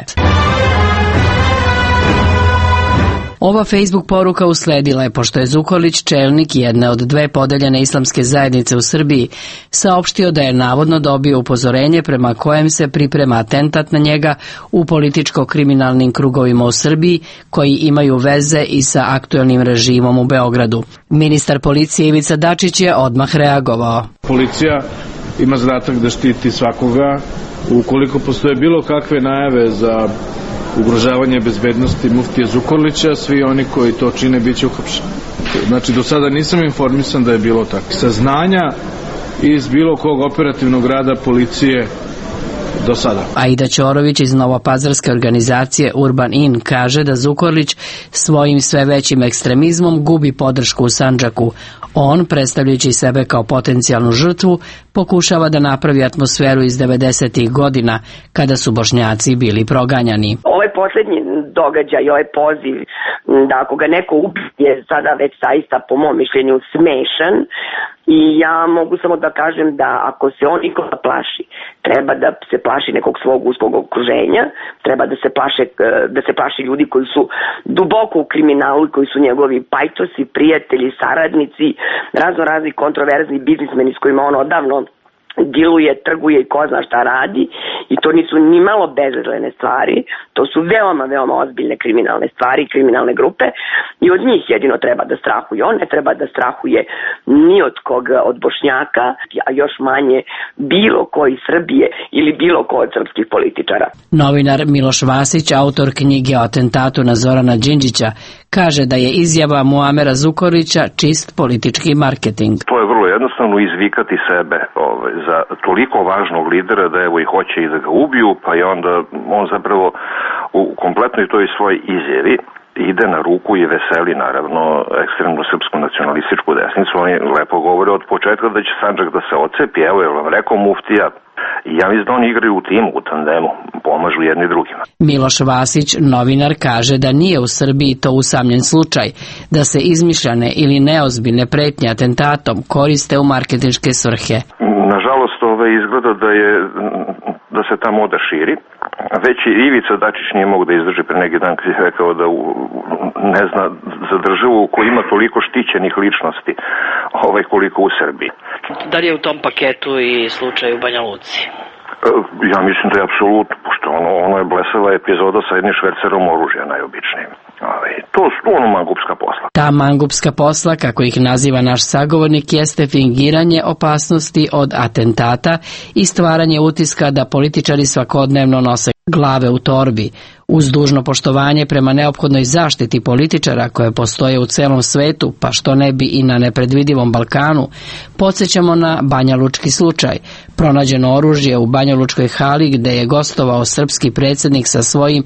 Ova Facebook poruka usledila je pošto je Zukorlić, čelnik jedne od dve podeljene islamske zajednice u Srbiji, saopštio da je navodno dobio upozorenje prema kojem se priprema atentat na njega u političko-kriminalnim krugovima u Srbiji koji imaju veze i sa aktuelnim režimom u Beogradu. Ministar policije Ivica Dačić je odmah reagovao. Policija ima zadatak da štiti svakoga. Ukoliko postoje bilo kakve najave za ugrožavanje bezbednosti muftije Zukorlića, svi oni koji to čine bit će uhapšeni. Znači, do sada nisam informisan da je bilo tako. Saznanja iz bilo kog operativnog rada policije do sada. Aida Ćorović iz novopazarske organizacije Urban In kaže da Zukorlić svojim sve većim ekstremizmom gubi podršku u Sandžaku. On, predstavljajući sebe kao potencijalnu žrtvu, pokušava da napravi atmosferu iz 90-ih godina, kada su Bošnjaci bili proganjani. Ovaj posljednji događaj, ovaj poziv da ako ga neko ubije je sada već zaista po mom mišljenju smešan i ja mogu samo da kažem da ako se on nikoga plaši, treba da se plaši nekog svog uskog okruženja, treba da se plaši ljudi koji su duboko u kriminalu i koji su njegovi pajtosi, prijatelji, saradnici, razni kontroverzni biznismeni s kojima on odavno diluje, trguje i ko zna šta radi i to nisu ni malo bezazlene stvari, to su veoma, veoma ozbiljne kriminalne stvari, kriminalne grupe i od njih jedino treba da strahuje. On ne treba da strahuje ni od koga od Bošnjaka, a još manje bilo ko iz Srbije ili bilo ko od srpskih političara. Novinar Miloš Vasić, autor knjige o atentatu na Zorana Đinđića, kaže da je izjava Muamera Zukorlića čist politički marketing. To je vrlo jednostavno izvikati sebe za toliko važnog lidera da evo i hoće i da ga ubiju, pa je onda on zapravo u kompletnoj toj svoj izjavi ide na ruku i veseli naravno ekstremnu srpsku nacionalističku desnicu. Oni lepo govore od početka da će Sandžak da se ocepi, evo je vam rekao muftija. I ja mislim da oni igraju u timu, u tandemu, pomažu jedni drugima. Miloš Vasić, novinar, kaže da nije u Srbiji to usamljen slučaj, da se izmišljane ili neozbiljne pretnje atentatom koriste u marketinške svrhe. Nažalost, izgleda da se ta moda širi. Već i Ivica Dačić nije mogu da izdrži pre neki dan kad je rekao da ne zna za državu koja ima toliko štićenih ličnosti koliko u Srbiji. Da li je u tom paketu i slučaj u Banja Luci? Ja mislim da je apsolutno, pošto ono je blesava epizoda sa jednim švercerom oružja najobičnijim. To su mangupska posla. Ta mangupska posla, kako ih naziva naš sagovornik, jeste fingiranje opasnosti od atentata i stvaranje utiska da političari svakodnevno nose glave u torbi. Uz dužno poštovanje prema neophodnoj zaštiti političara koje postoje u celom svetu, pa što ne bi i na nepredvidivom Balkanu, podsjećamo na banjalučki slučaj. Pronađeno oružje u banjalučkoj hali gde je gostovao srpski predsjednik sa svojim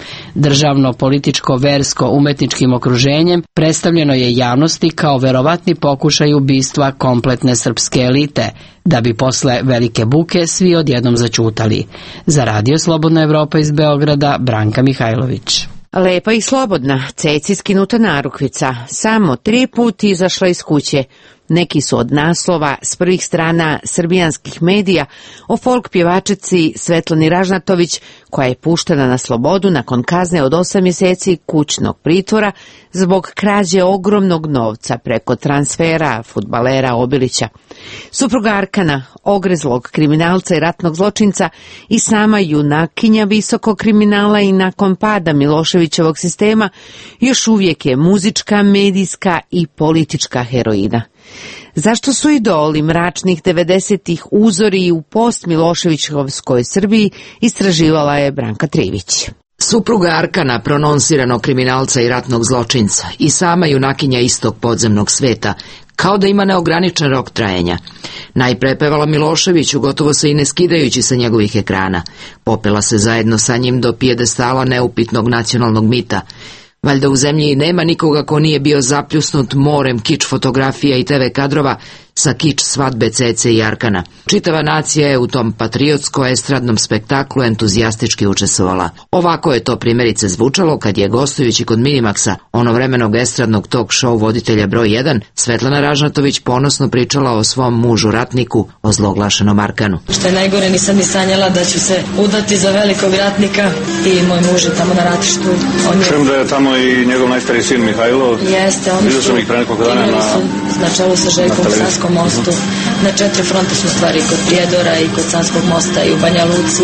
državno-političko-versko-umetničkim okruženjem predstavljeno je javnosti kao verovatni pokušaj ubistva kompletne srpske elite, da bi posle velike buke svi odjednom zaćutali. Za Radio Slobodna Evropa iz Beograda, Branka Mihajlović. Lepa i slobodna, ceci skinuta narukvica, samo 3 puta izašla iz kuće. Neki su od naslova s prvih strana srbijanskih medija o folk pjevačici Svetlani Ražnatović, koja je puštena na slobodu nakon kazne od 8 mjeseci kućnog pritvora zbog krađe ogromnog novca preko transfera fudbalera Obilića. Supruga Arkana, ogrezlog kriminalca i ratnog zločinca i sama junakinja visokog kriminala i nakon pada Miloševićevog sistema, još uvijek je muzička, medijska i politička heroina. Zašto su idoli mračnih 90-ih uzori u post-Miloševićevskoj Srbiji, istraživala je Branka Trivić. Supruga Arkana, prononsiranog kriminalca i ratnog zločinca, i sama junakinja istog podzemnog sveta, kao da ima neograničen rok trajanja. Najpre pevala Miloševiću, gotovo se i ne skidajući sa njegovih ekrana. Popela se zajedno sa njim do pijedestala neupitnog nacionalnog mita. Valjda u zemlji nema nikoga ko nije bio zapljusnut morem kič fotografija i TV kadrova sa kič svadbe Cece i Arkana. Čitava nacija je u tom patriotsko-estradnom spektaklu entuzijastički učestvovala. Ovako je to primjerice zvučalo kad je, gostujući kod Minimaxa, onovremenog estradnog talk show voditelja broj 1, Svetlana Ražnatović ponosno pričala o svom mužu ratniku, o zloglašenom Arkanu. Što je najgore, nisam ni sanjala da ću se udati za velikog ratnika i moj muž je tamo na ratištu. Čujem da je tamo i njegov najstariji sin Mihajlo. Jeste, oni su imali na čelu sa Željkom Sanskom mostu. Na 4 fronta su stvari, kod Prijedora i kod Sanskog mosta i u Banja Luci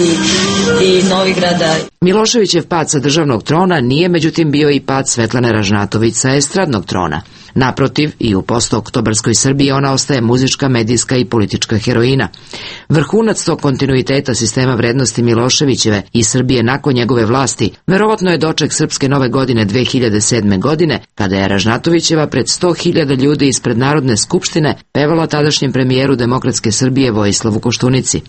i Novigrada. Miloševićev pad sa državnog trona nije međutim bio i pad Svetlane Ražnatović sa estradnog trona. Naprotiv, i u postooktobarskoj Srbiji ona ostaje muzička, medijska i politička heroina. Vrhunac tog kontinuiteta sistema vrednosti Miloševićeve i Srbije nakon njegove vlasti verovatno je doček Srpske nove godine 2007. godine, kada je Ražnatovićeva pred 100.000 ljudi ispred Narodne skupštine pevala tadašnjem premijeru Demokratske Srbije Vojislavu Koštunici.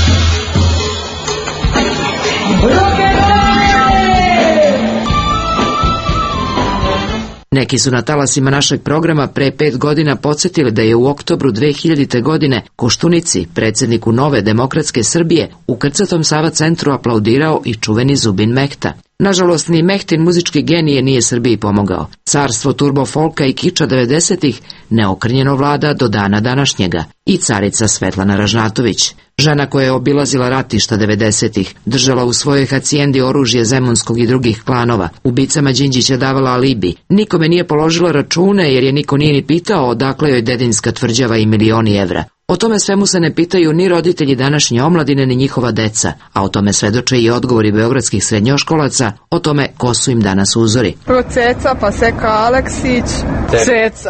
Neki su na talasima našeg programa pre 5 godina podsjetili da je u oktobru 2000. godine Koštunici, predsjedniku Nove Demokratske Srbije, u krcatom Sava centru aplaudirao i čuveni Zubin Mehta. Nažalost, ni Mehtin muzički genije nije Srbiji pomogao. Carstvo turbo folka i kiča 90-ih neokrnjeno vlada do dana današnjega. I carica Svetlana Ražnatović, žena koja je obilazila ratišta 90-ih, držala u svojoj hacijendi oružje zemunskog i drugih klanova, ubicama Đinđića davala alibi, nikome nije položila račune jer je niko nije ni pitao odakle joj dedinska tvrđava i milioni evra. O tome svemu se ne pitaju ni roditelji današnje omladine ni njihova deca, a o tome svedoče i odgovori beogradskih srednjoškolaca o tome ko su im danas uzori. Prvo Ceca, pa Seka Aleksić. Ceca.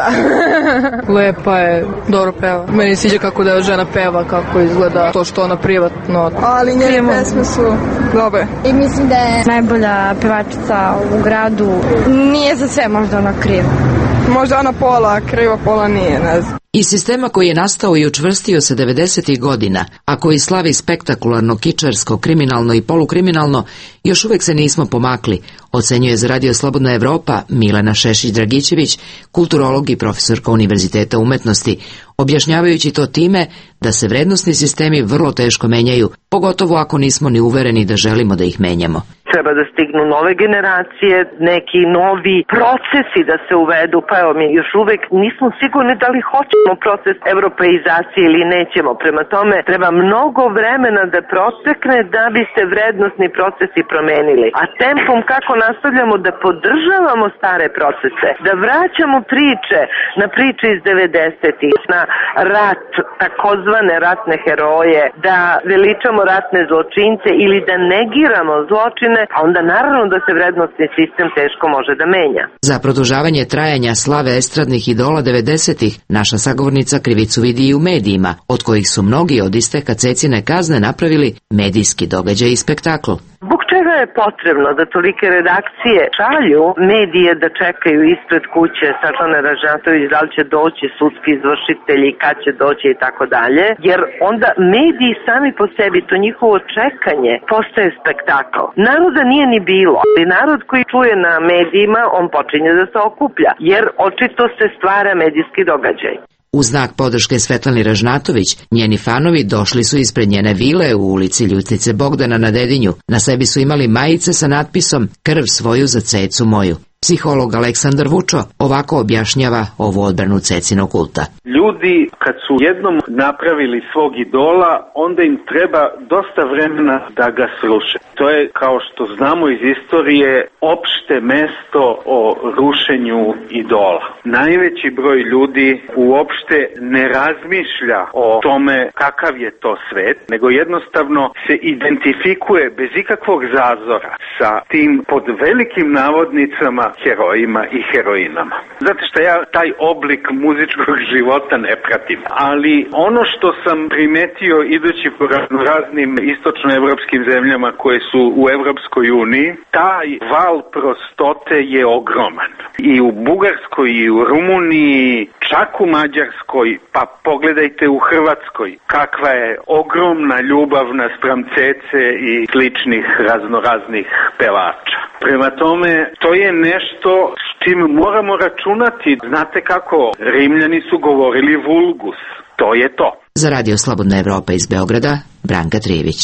Lepa je, dobro peva. Meni sviđa kako da žena peva, kako izgleda to što ona privatno. Ali njene pesme su dobre. I mislim da je najbolja pevačica u gradu. Nije za sve možda ona kriva. Možda ona pola kriva, pola nije, ne znam. Iz sistema koji je nastao i učvrstio se 90. godina, a koji slavi spektakularno, kičarsko, kriminalno i polukriminalno, još uvek se nismo pomakli, ocenjuje za Radio Slobodna Evropa Milena Šešić-Dragićević, kulturolog i profesorka Univerziteta umetnosti, objašnjavajući to time da se vrednosni sistemi vrlo teško menjaju, pogotovo ako nismo ni uvereni da želimo da ih menjamo. Treba da stignu nove generacije, neki novi procesi da se uvedu, pa evo mi još uvek nismo sigurni da li hoćemo proces evropeizacije ili nećemo. Prema tome treba mnogo vremena da protekne da bi se vrednosni procesi promenili. A tempom kako nastavljamo da podržavamo stare procese, da vraćamo priče na priče iz 90-ih, na rat, takozvane ratne heroje, da veličamo ratne zločince ili da negiramo zločine, a onda naravno da se vrednostni sistem teško može da menja. Za produžavanje trajanja slave estradnih idola 90-ih, naša sagovornica krivicu vidi i u medijima, od kojih su mnogi od isteka Cecine kazne napravili medijski događaj i spektakl. Zbog čega je potrebno da tolike redakcije šalju medije da čekaju ispred kuće Sašane Ražnatović, da li će doći sudski izvršitelji, kad će doći i tako dalje, jer onda mediji sami po sebi, to njihovo čekanje postaje spektakl. Naroda nije ni bilo, ali narod koji čuje na medijima, on počinje da se okuplja, jer očito se stvara medijski događaj. U znak podrške Svetlani Ražnatović, njeni fanovi došli su ispred njene vile u ulici Ljutice Bogdana na Dedinju. Na sebi su imali majice sa natpisom "Krv svoju za Cecu moju". Psiholog Aleksandar Vučo ovako objašnjava ovu odbranu Cecinog kulta. Ljudi kad su jednom napravili svog idola, onda im treba dosta vremena da ga sruše. To je, kao što znamo iz istorije, opšte mesto o rušenju idola. Najveći broj ljudi uopšte ne razmišlja o tome kakav je to svet, nego jednostavno se identifikuje bez ikakvog zazora sa tim pod velikim navodnicama herojima i heroinama. Zato što ja taj oblik muzičkog života ne pratim. Ali ono što sam primetio idući po raznim istočnoevropskim zemljama koje su u Evropskoj uniji, taj val prostote je ogroman. I u Bugarskoj i u Rumuniji, čak u Mađarskoj, pa pogledajte u Hrvatskoj, kakva je ogromna ljubav naspram Cece i sličnih raznoraznih pevača. Prema tome, to je nešto s čim moramo računati. Znate kako, Rimljani su govorili vulgus. To je to. Za Radio Slobodna Evropa iz Beograda, Branka Trijević.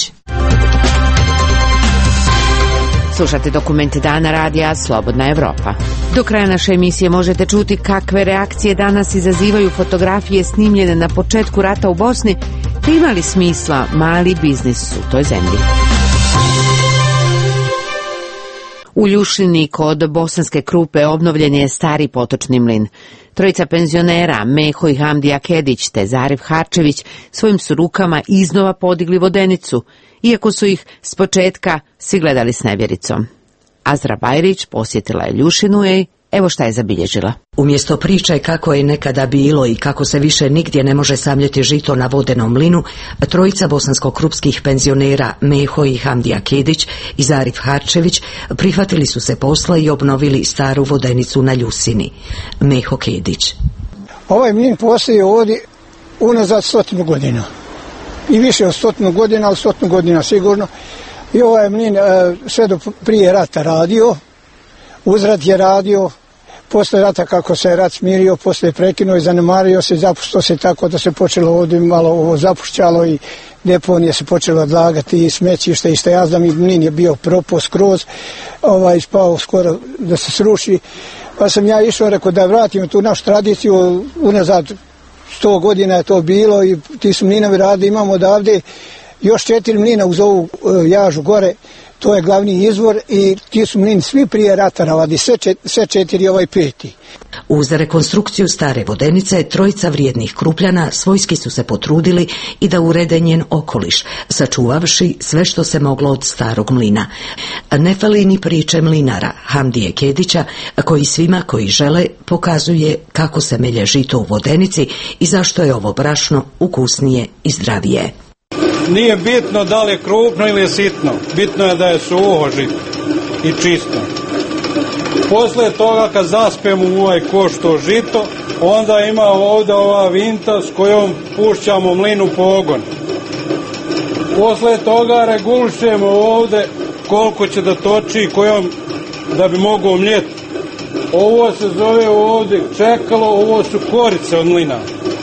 Slušate dokumente dana radija Slobodna Evropa. Do kraja naše emisije možete čuti kakve reakcije danas izazivaju fotografije snimljene na početku rata u Bosni, te ima li smisla mali biznis u toj zemlji. U Ljušini kod Bosanske Krupe obnovljen je stari potočni mlin. Trojica penzionera, Meho i Hamdija Kedić te Zarif Harčević, svojim su rukama iznova podigli vodenicu, iako su ih s početka svi gledali s nevjericom. Azra Bajrić posjetila je Ljušinu i evo šta je zabilježila. Umjesto priče kako je nekada bilo i kako se više nigdje ne može samljeti žito na vodenom mlinu, trojica bosansko-krupskih penzionera Meho i Hamdija Kedić i Zarif Harčević prihvatili su se posla i obnovili staru vodenicu na Ljusini. Meho Kedić. Ovaj mlin postoji ovdje unazad 100 godina. I više od 100 godina, ali 100 godina sigurno. I ovaj mlin sve do prije rata radio, uzrat je radio, posle rata kako se rat smirio, posle prekinuo i zanemario se, zapuštao se tako da se počelo ovdje malo ovo zapušćalo i deponije se počelo odlagati i smećište i šta ja znam, i mlin je bio propao skroz, spao skoro da se sruši. Pa sam ja išao, rekao da vratimo tu našu tradiciju, unazad 100 godina je to bilo i ti su mlinovi radili, imamo odavde još 4 mlina uz ovu jažu gore, To je glavni izvor i ti su mlini svi prije rata radi, sve 4 ovaj 5. Uz rekonstrukciju stare vodenice, trojica vrijednih Krupljana svojski su se potrudili i da urede njen okoliš, sačuvavši sve što se moglo od starog mlina. Ne fali ni priče mlinara Hamdije Kedića, koji svima koji žele pokazuje kako se melje žito u vodenici i zašto je ovo brašno ukusnije i zdravije. Nije bitno da li je krupno ili je sitno, bitno je da je suho žito i čisto. Posle toga kad zaspemo u ovaj koš to žito, onda ima ovdje ova vinta s kojom pušćamo mlin u pogon. Posle toga regulišemo ovdje koliko će da toči kojom da bi mogao mljeti. Ovo se zove ovdje čekalo, ovo su korice od mlina.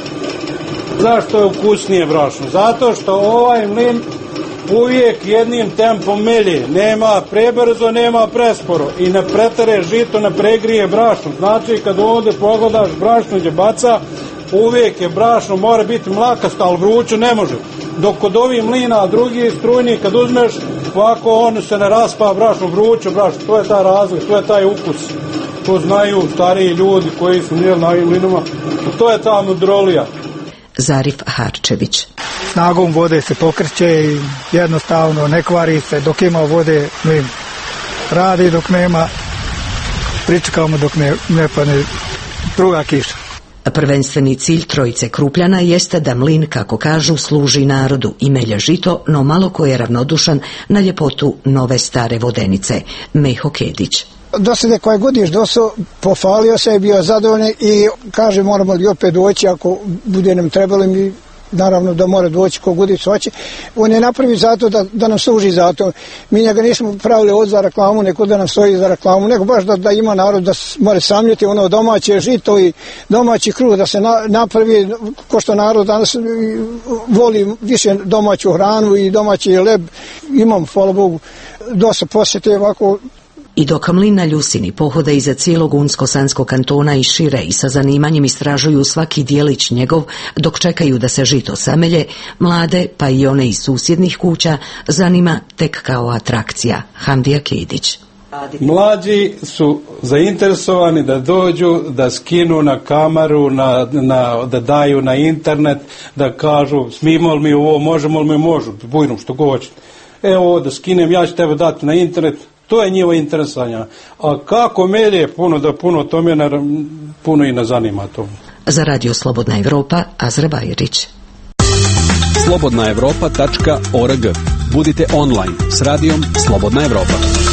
Zašto je ukusnije brašno? Zato što ovaj mlin uvijek jednim tempom melje. Nema prebrzo, nema presporo. I ne pretere žito, ne pregrije brašno. Znači kad ovdje pogledaš brašno gdje baca, uvijek je brašno, mora biti mlakasto, ali vruće ne može. Dok kod ovih mlina, drugi strujni, kad uzmeš, ovako on se ne raspa brašno, vruće brašno. To je ta razlika, to je taj ukus. To znaju stariji ljudi koji su mljeli na ovim mlinama. To je ta mudrolija. Zarif Harčević. Snagom vode se pokreće i jednostavno ne kvari se, dok ima vode mlin radi, dok nema pričekamo dok ne padne druga kiša. Prvenstveni cilj trojice Krupljana jeste da mlin, kako kažu, služi narodu i melje žito, no malo ko je ravnodušan na ljepotu nove stare vodenice. Meho Kedić. Do sada koje godiš doso, pofalio se, je bio zadovoljan i kaže moramo li opet doći ako bude nam trebalo mi, naravno da mora doći ko godiš hoće. On je napravi zato da nam služi zato. Mi njega nismo pravili od za reklamu, neko da nam stoji za reklamu, nego baš da ima narod da mora samljeti ono domaće žito i domaći kruh da se napravi, ko što narod danas voli više domaću hranu i domaći leb. Imam, hvala Bogu, dosta posjete ovako. I dok mlin na Ljusini pohoda iza cijelog Unsko-Sanskog kantona i šire i sa zanimanjem istražuju svaki dijelić njegov, dok čekaju da se žito samelje, mlade, pa i one iz susjednih kuća, zanima tek kao atrakcija. Hamdija Kedić. Mlađi su zainteresovani da dođu, da skinu na kameru, da daju na internet, da kažu smijemo li mi ovo, možemo li mi, možu, bujno što god hoćete. Evo da skinem, ja ću tebe dati na internet. To je njihovo interesanja. A kako melje, puno to mene puno i ne zanima to. Za Radio Slobodna Evropa, Azra Bajerić. slobodnaevropa.org. Budite online s radijom Slobodna Evropa.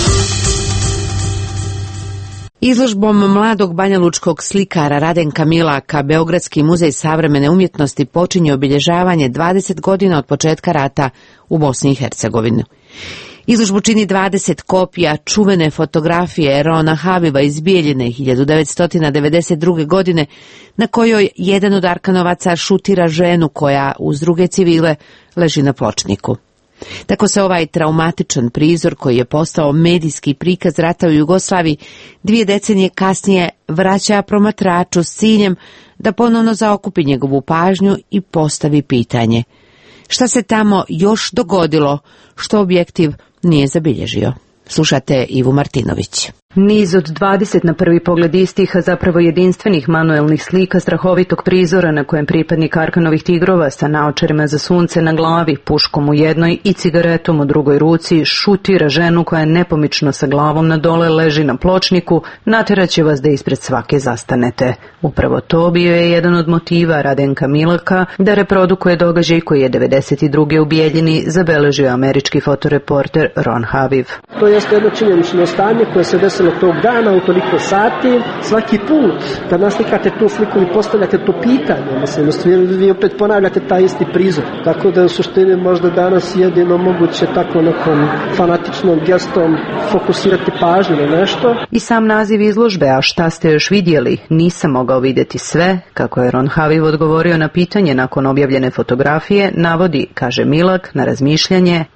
Izložbom mladog banjalučkog slikara Radenka Milaka Beogradski muzej savremene umjetnosti počinje obilježavanje 20 godina od početka rata u Bosni i Hercegovini. Izložbu čini 20 kopija čuvene fotografije Rona Habiba iz Bijeljine 1992. godine, na kojoj jedan od Arkanovaca šutira ženu koja uz druge civile leži na pločniku. Tako se ovaj traumatičan prizor, koji je postao medijski prikaz rata u Jugoslaviji, 2 decenije kasnije vraća promatraču s ciljem da ponovno zaokupi njegovu pažnju i postavi pitanje: šta se tamo još dogodilo što objektiv nije zabilježio? Slušate Ivu Martinović. Niz od 20 na prvi pogled istih, a zapravo jedinstvenih manuelnih slika strahovitog prizora na kojem pripadnik Arkanovih tigrova sa naočarima za sunce na glavi, puškom u jednoj i cigaretom u drugoj ruci šutira ženu koja nepomično sa glavom na dole leži na pločniku, natjeraće vas da ispred svake zastanete. Upravo to bio je jedan od motiva Radenka Milaka da reprodukuje događaj koji je 92. u Bijeljini zabeležio američki fotoreporter Ron Habib. To je jedno činjenično stanje koje se desilo tog dana u toliko sati. Svaki put kad naslikate tu sliku i postavljate to pitanje, vi opet ponavljate taj isti prizor. Tako da u suštini možda danas jedino moguće tako nekom fanatičnom gestom fokusirati pažnju na nešto. I sam naziv izložbe, a šta ste još vidjeli, nisam mogao vidjeti sve, kako je Ron Haviv odgovorio na pitanje nakon objavljene fotografije, navodi, kaže Milak, na razmišljanje.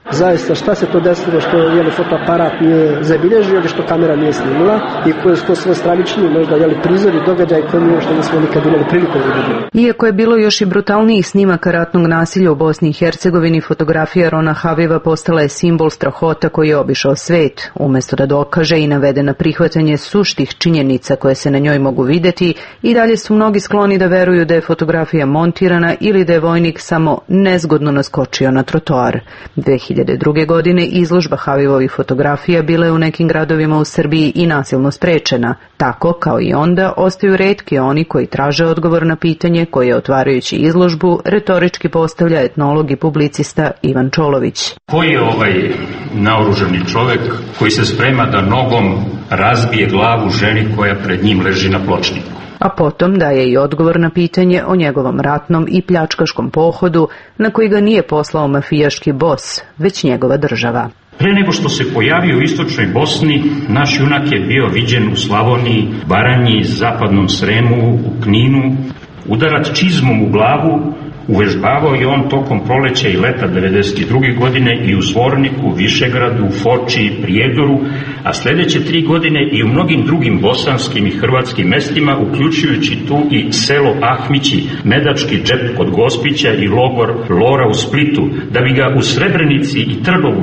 Zaista šta se to desilo što fotoaparat nije zabilježio ili što kamera nije snimila i koje su to sve stravični možda prizori, događaj koje mi što nismo nikad imali priliku da vidimo. Iako je bilo još i brutalnijih snimaka ratnog nasilja u Bosni i Hercegovini, fotografija Rona Haviva postala je simbol strahota koji je obišao svet. Umesto da dokaže i navede na prihvatanje suštih činjenica koje se na njoj mogu vidjeti, i dalje su mnogi skloni da veruju da je fotografija montirana ili da je vojnik samo nezgodno naskočio na trotoar. 2002. godine izložba Havivovih fotografija bila je u nekim gradovima u Srbiji i nasilno sprečena. Tako, kao i onda, ostaju retki oni koji traže odgovor na pitanje koje, otvarajući izložbu, retorički postavlja etnolog i publicista Ivan Čolović. Ko je ovaj naoružani čovek koji se sprema da nogom razbije glavu ženi koja pred njim leži na pločniku? A potom daje i odgovor na pitanje o njegovom ratnom i pljačkaškom pohodu na koji ga nije poslao mafijaški bos, već njegova država. Pre nego što se pojavio u istočnoj Bosni, naš junak je bio viđen u Slavoniji, Baranji, Zapadnom Sremu, u Kninu. Udarat čizmom u glavu uvežbavao je on tokom proleća i leta 1992. godine i u Zvorniku, Višegradu, Foči, Prijedoru, a sljedeće 3 godine i u mnogim drugim bosanskim i hrvatskim mestima, uključujući tu i selo Ahmići, Medački džep kod Gospića i logor Lora u Splitu, da bi ga u Srebrenici i Trnovu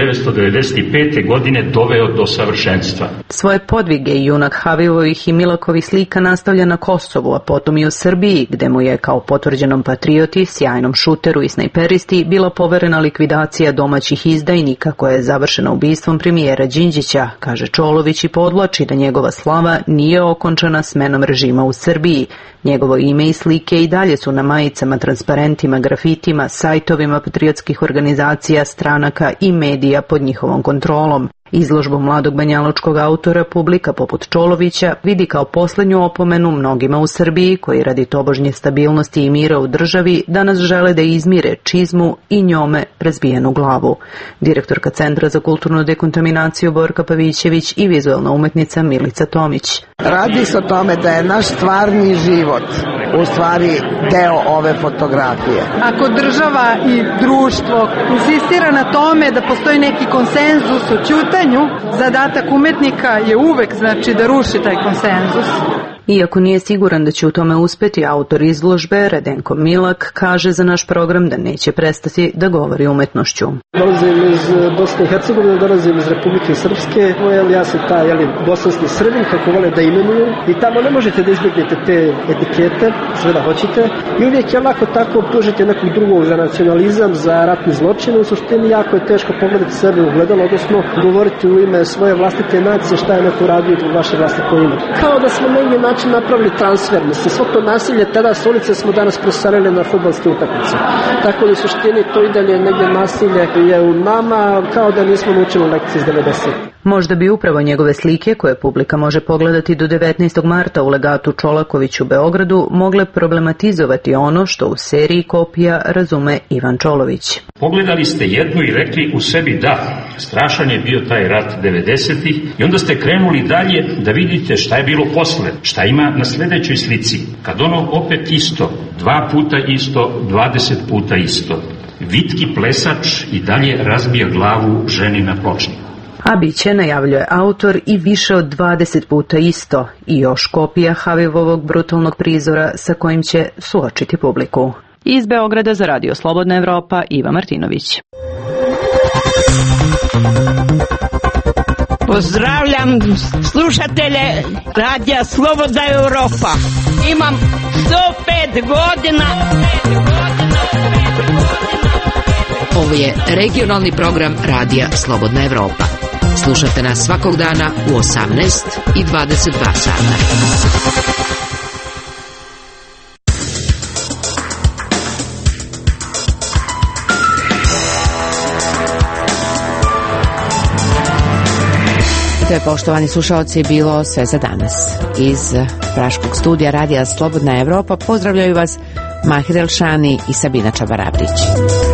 1995. godine doveo do savršenstva. Svoje podvige junak Havivovih i Milakovih slika nastavlja na Kosovu, a potom i u Srbiji, gde mu je kao potvrđenom patrioti, sjajnom šuteru i snajperisti bila poverena likvidacija domaćih izdajnika koja je završena ubistvom premijera Đinđića, kaže Čolović i podvlači da njegova slava nije okončana smenom režima u Srbiji. Njegovo ime i slike i dalje su na majicama, transparentima, grafitima, sajtovima patriotskih organizacija, stranaka i medija pod njihovom kontrolom. Izložbu mladog banjalučkog autora publika poput Čolovića vidi kao posljednju opomenu mnogima u Srbiji koji radi tobožnje stabilnosti i mira u državi danas žele da izmire čizmu i njome razbijenu glavu. Direktorka Centra za kulturnu dekontaminaciju Borka Pavićević i vizualna umetnica Milica Tomić. Radi se o tome da je naš stvarni život u stvari deo ove fotografije. Ako država i društvo insistira na tome da postoji neki konsenzus o ćutanju, zadatak umetnika je uvek da ruši taj konsenzus. Iako nije siguran da će u tome uspeti, autor izložbe Radenko Milak kaže za naš program da neće prestati da govori umetnošću. Dolazim iz Bosne i Hercegovine, dolazim iz Republike Srpske, ja sam bosanski Srbin, kako vole da imenuju, i tamo ne možete da izbjegnete te etikete, sve da hoćete, i uvijek je lako tako optužiti nekog drugog za nacionalizam, za ratni zločin. U suštini jako je teško pogledati sebe u gledalo, odnosno govoriti u ime svoje vlastite nacije šta je neko radio u vaše vlastito ime. Kao da smo negdje način napravili transfer, svo to nasilje tada s ulice smo danas preselili na fudbalske utakmice. Tako da u suštini to i dalje negdje nasilje je u nama, kao da nismo naučili lekcije iz 90. Možda bi upravo njegove slike, koje publika može pogledati do 19. marta u legatu Čolaković u Beogradu, mogle problematizovati ono što u seriji kopija razume Ivan Čolović. Pogledali ste jednu i rekli u sebi da, strašan je bio taj rat 90-ih i onda ste krenuli dalje da vidite šta je bilo posle, šta ima na sljedećoj slici. Kad ono opet isto, 2 puta isto, 20 puta isto. Vitki plesač i dalje razbija glavu ženi na pločniku. A biće, najavljuje autor, i više od 20 puta isto i još kopija Havivovog brutalnog prizora sa kojim će suočiti publiku. Iz Beograda za Radio Slobodna Evropa, Iva Martinović. Pozdravljam slušatelje Radija Slobodna Evropa. Imam 105 godina. Ovo je regionalni program Radija Slobodna Evropa. Slušate nas svakog dana u 18 i 22 sata. To je, poštovani slušalci, bilo sve za danas. Iz praškog studija Radija Slobodna Evropa pozdravljaju vas Mahir Elšani i Sabina Čabarabrić.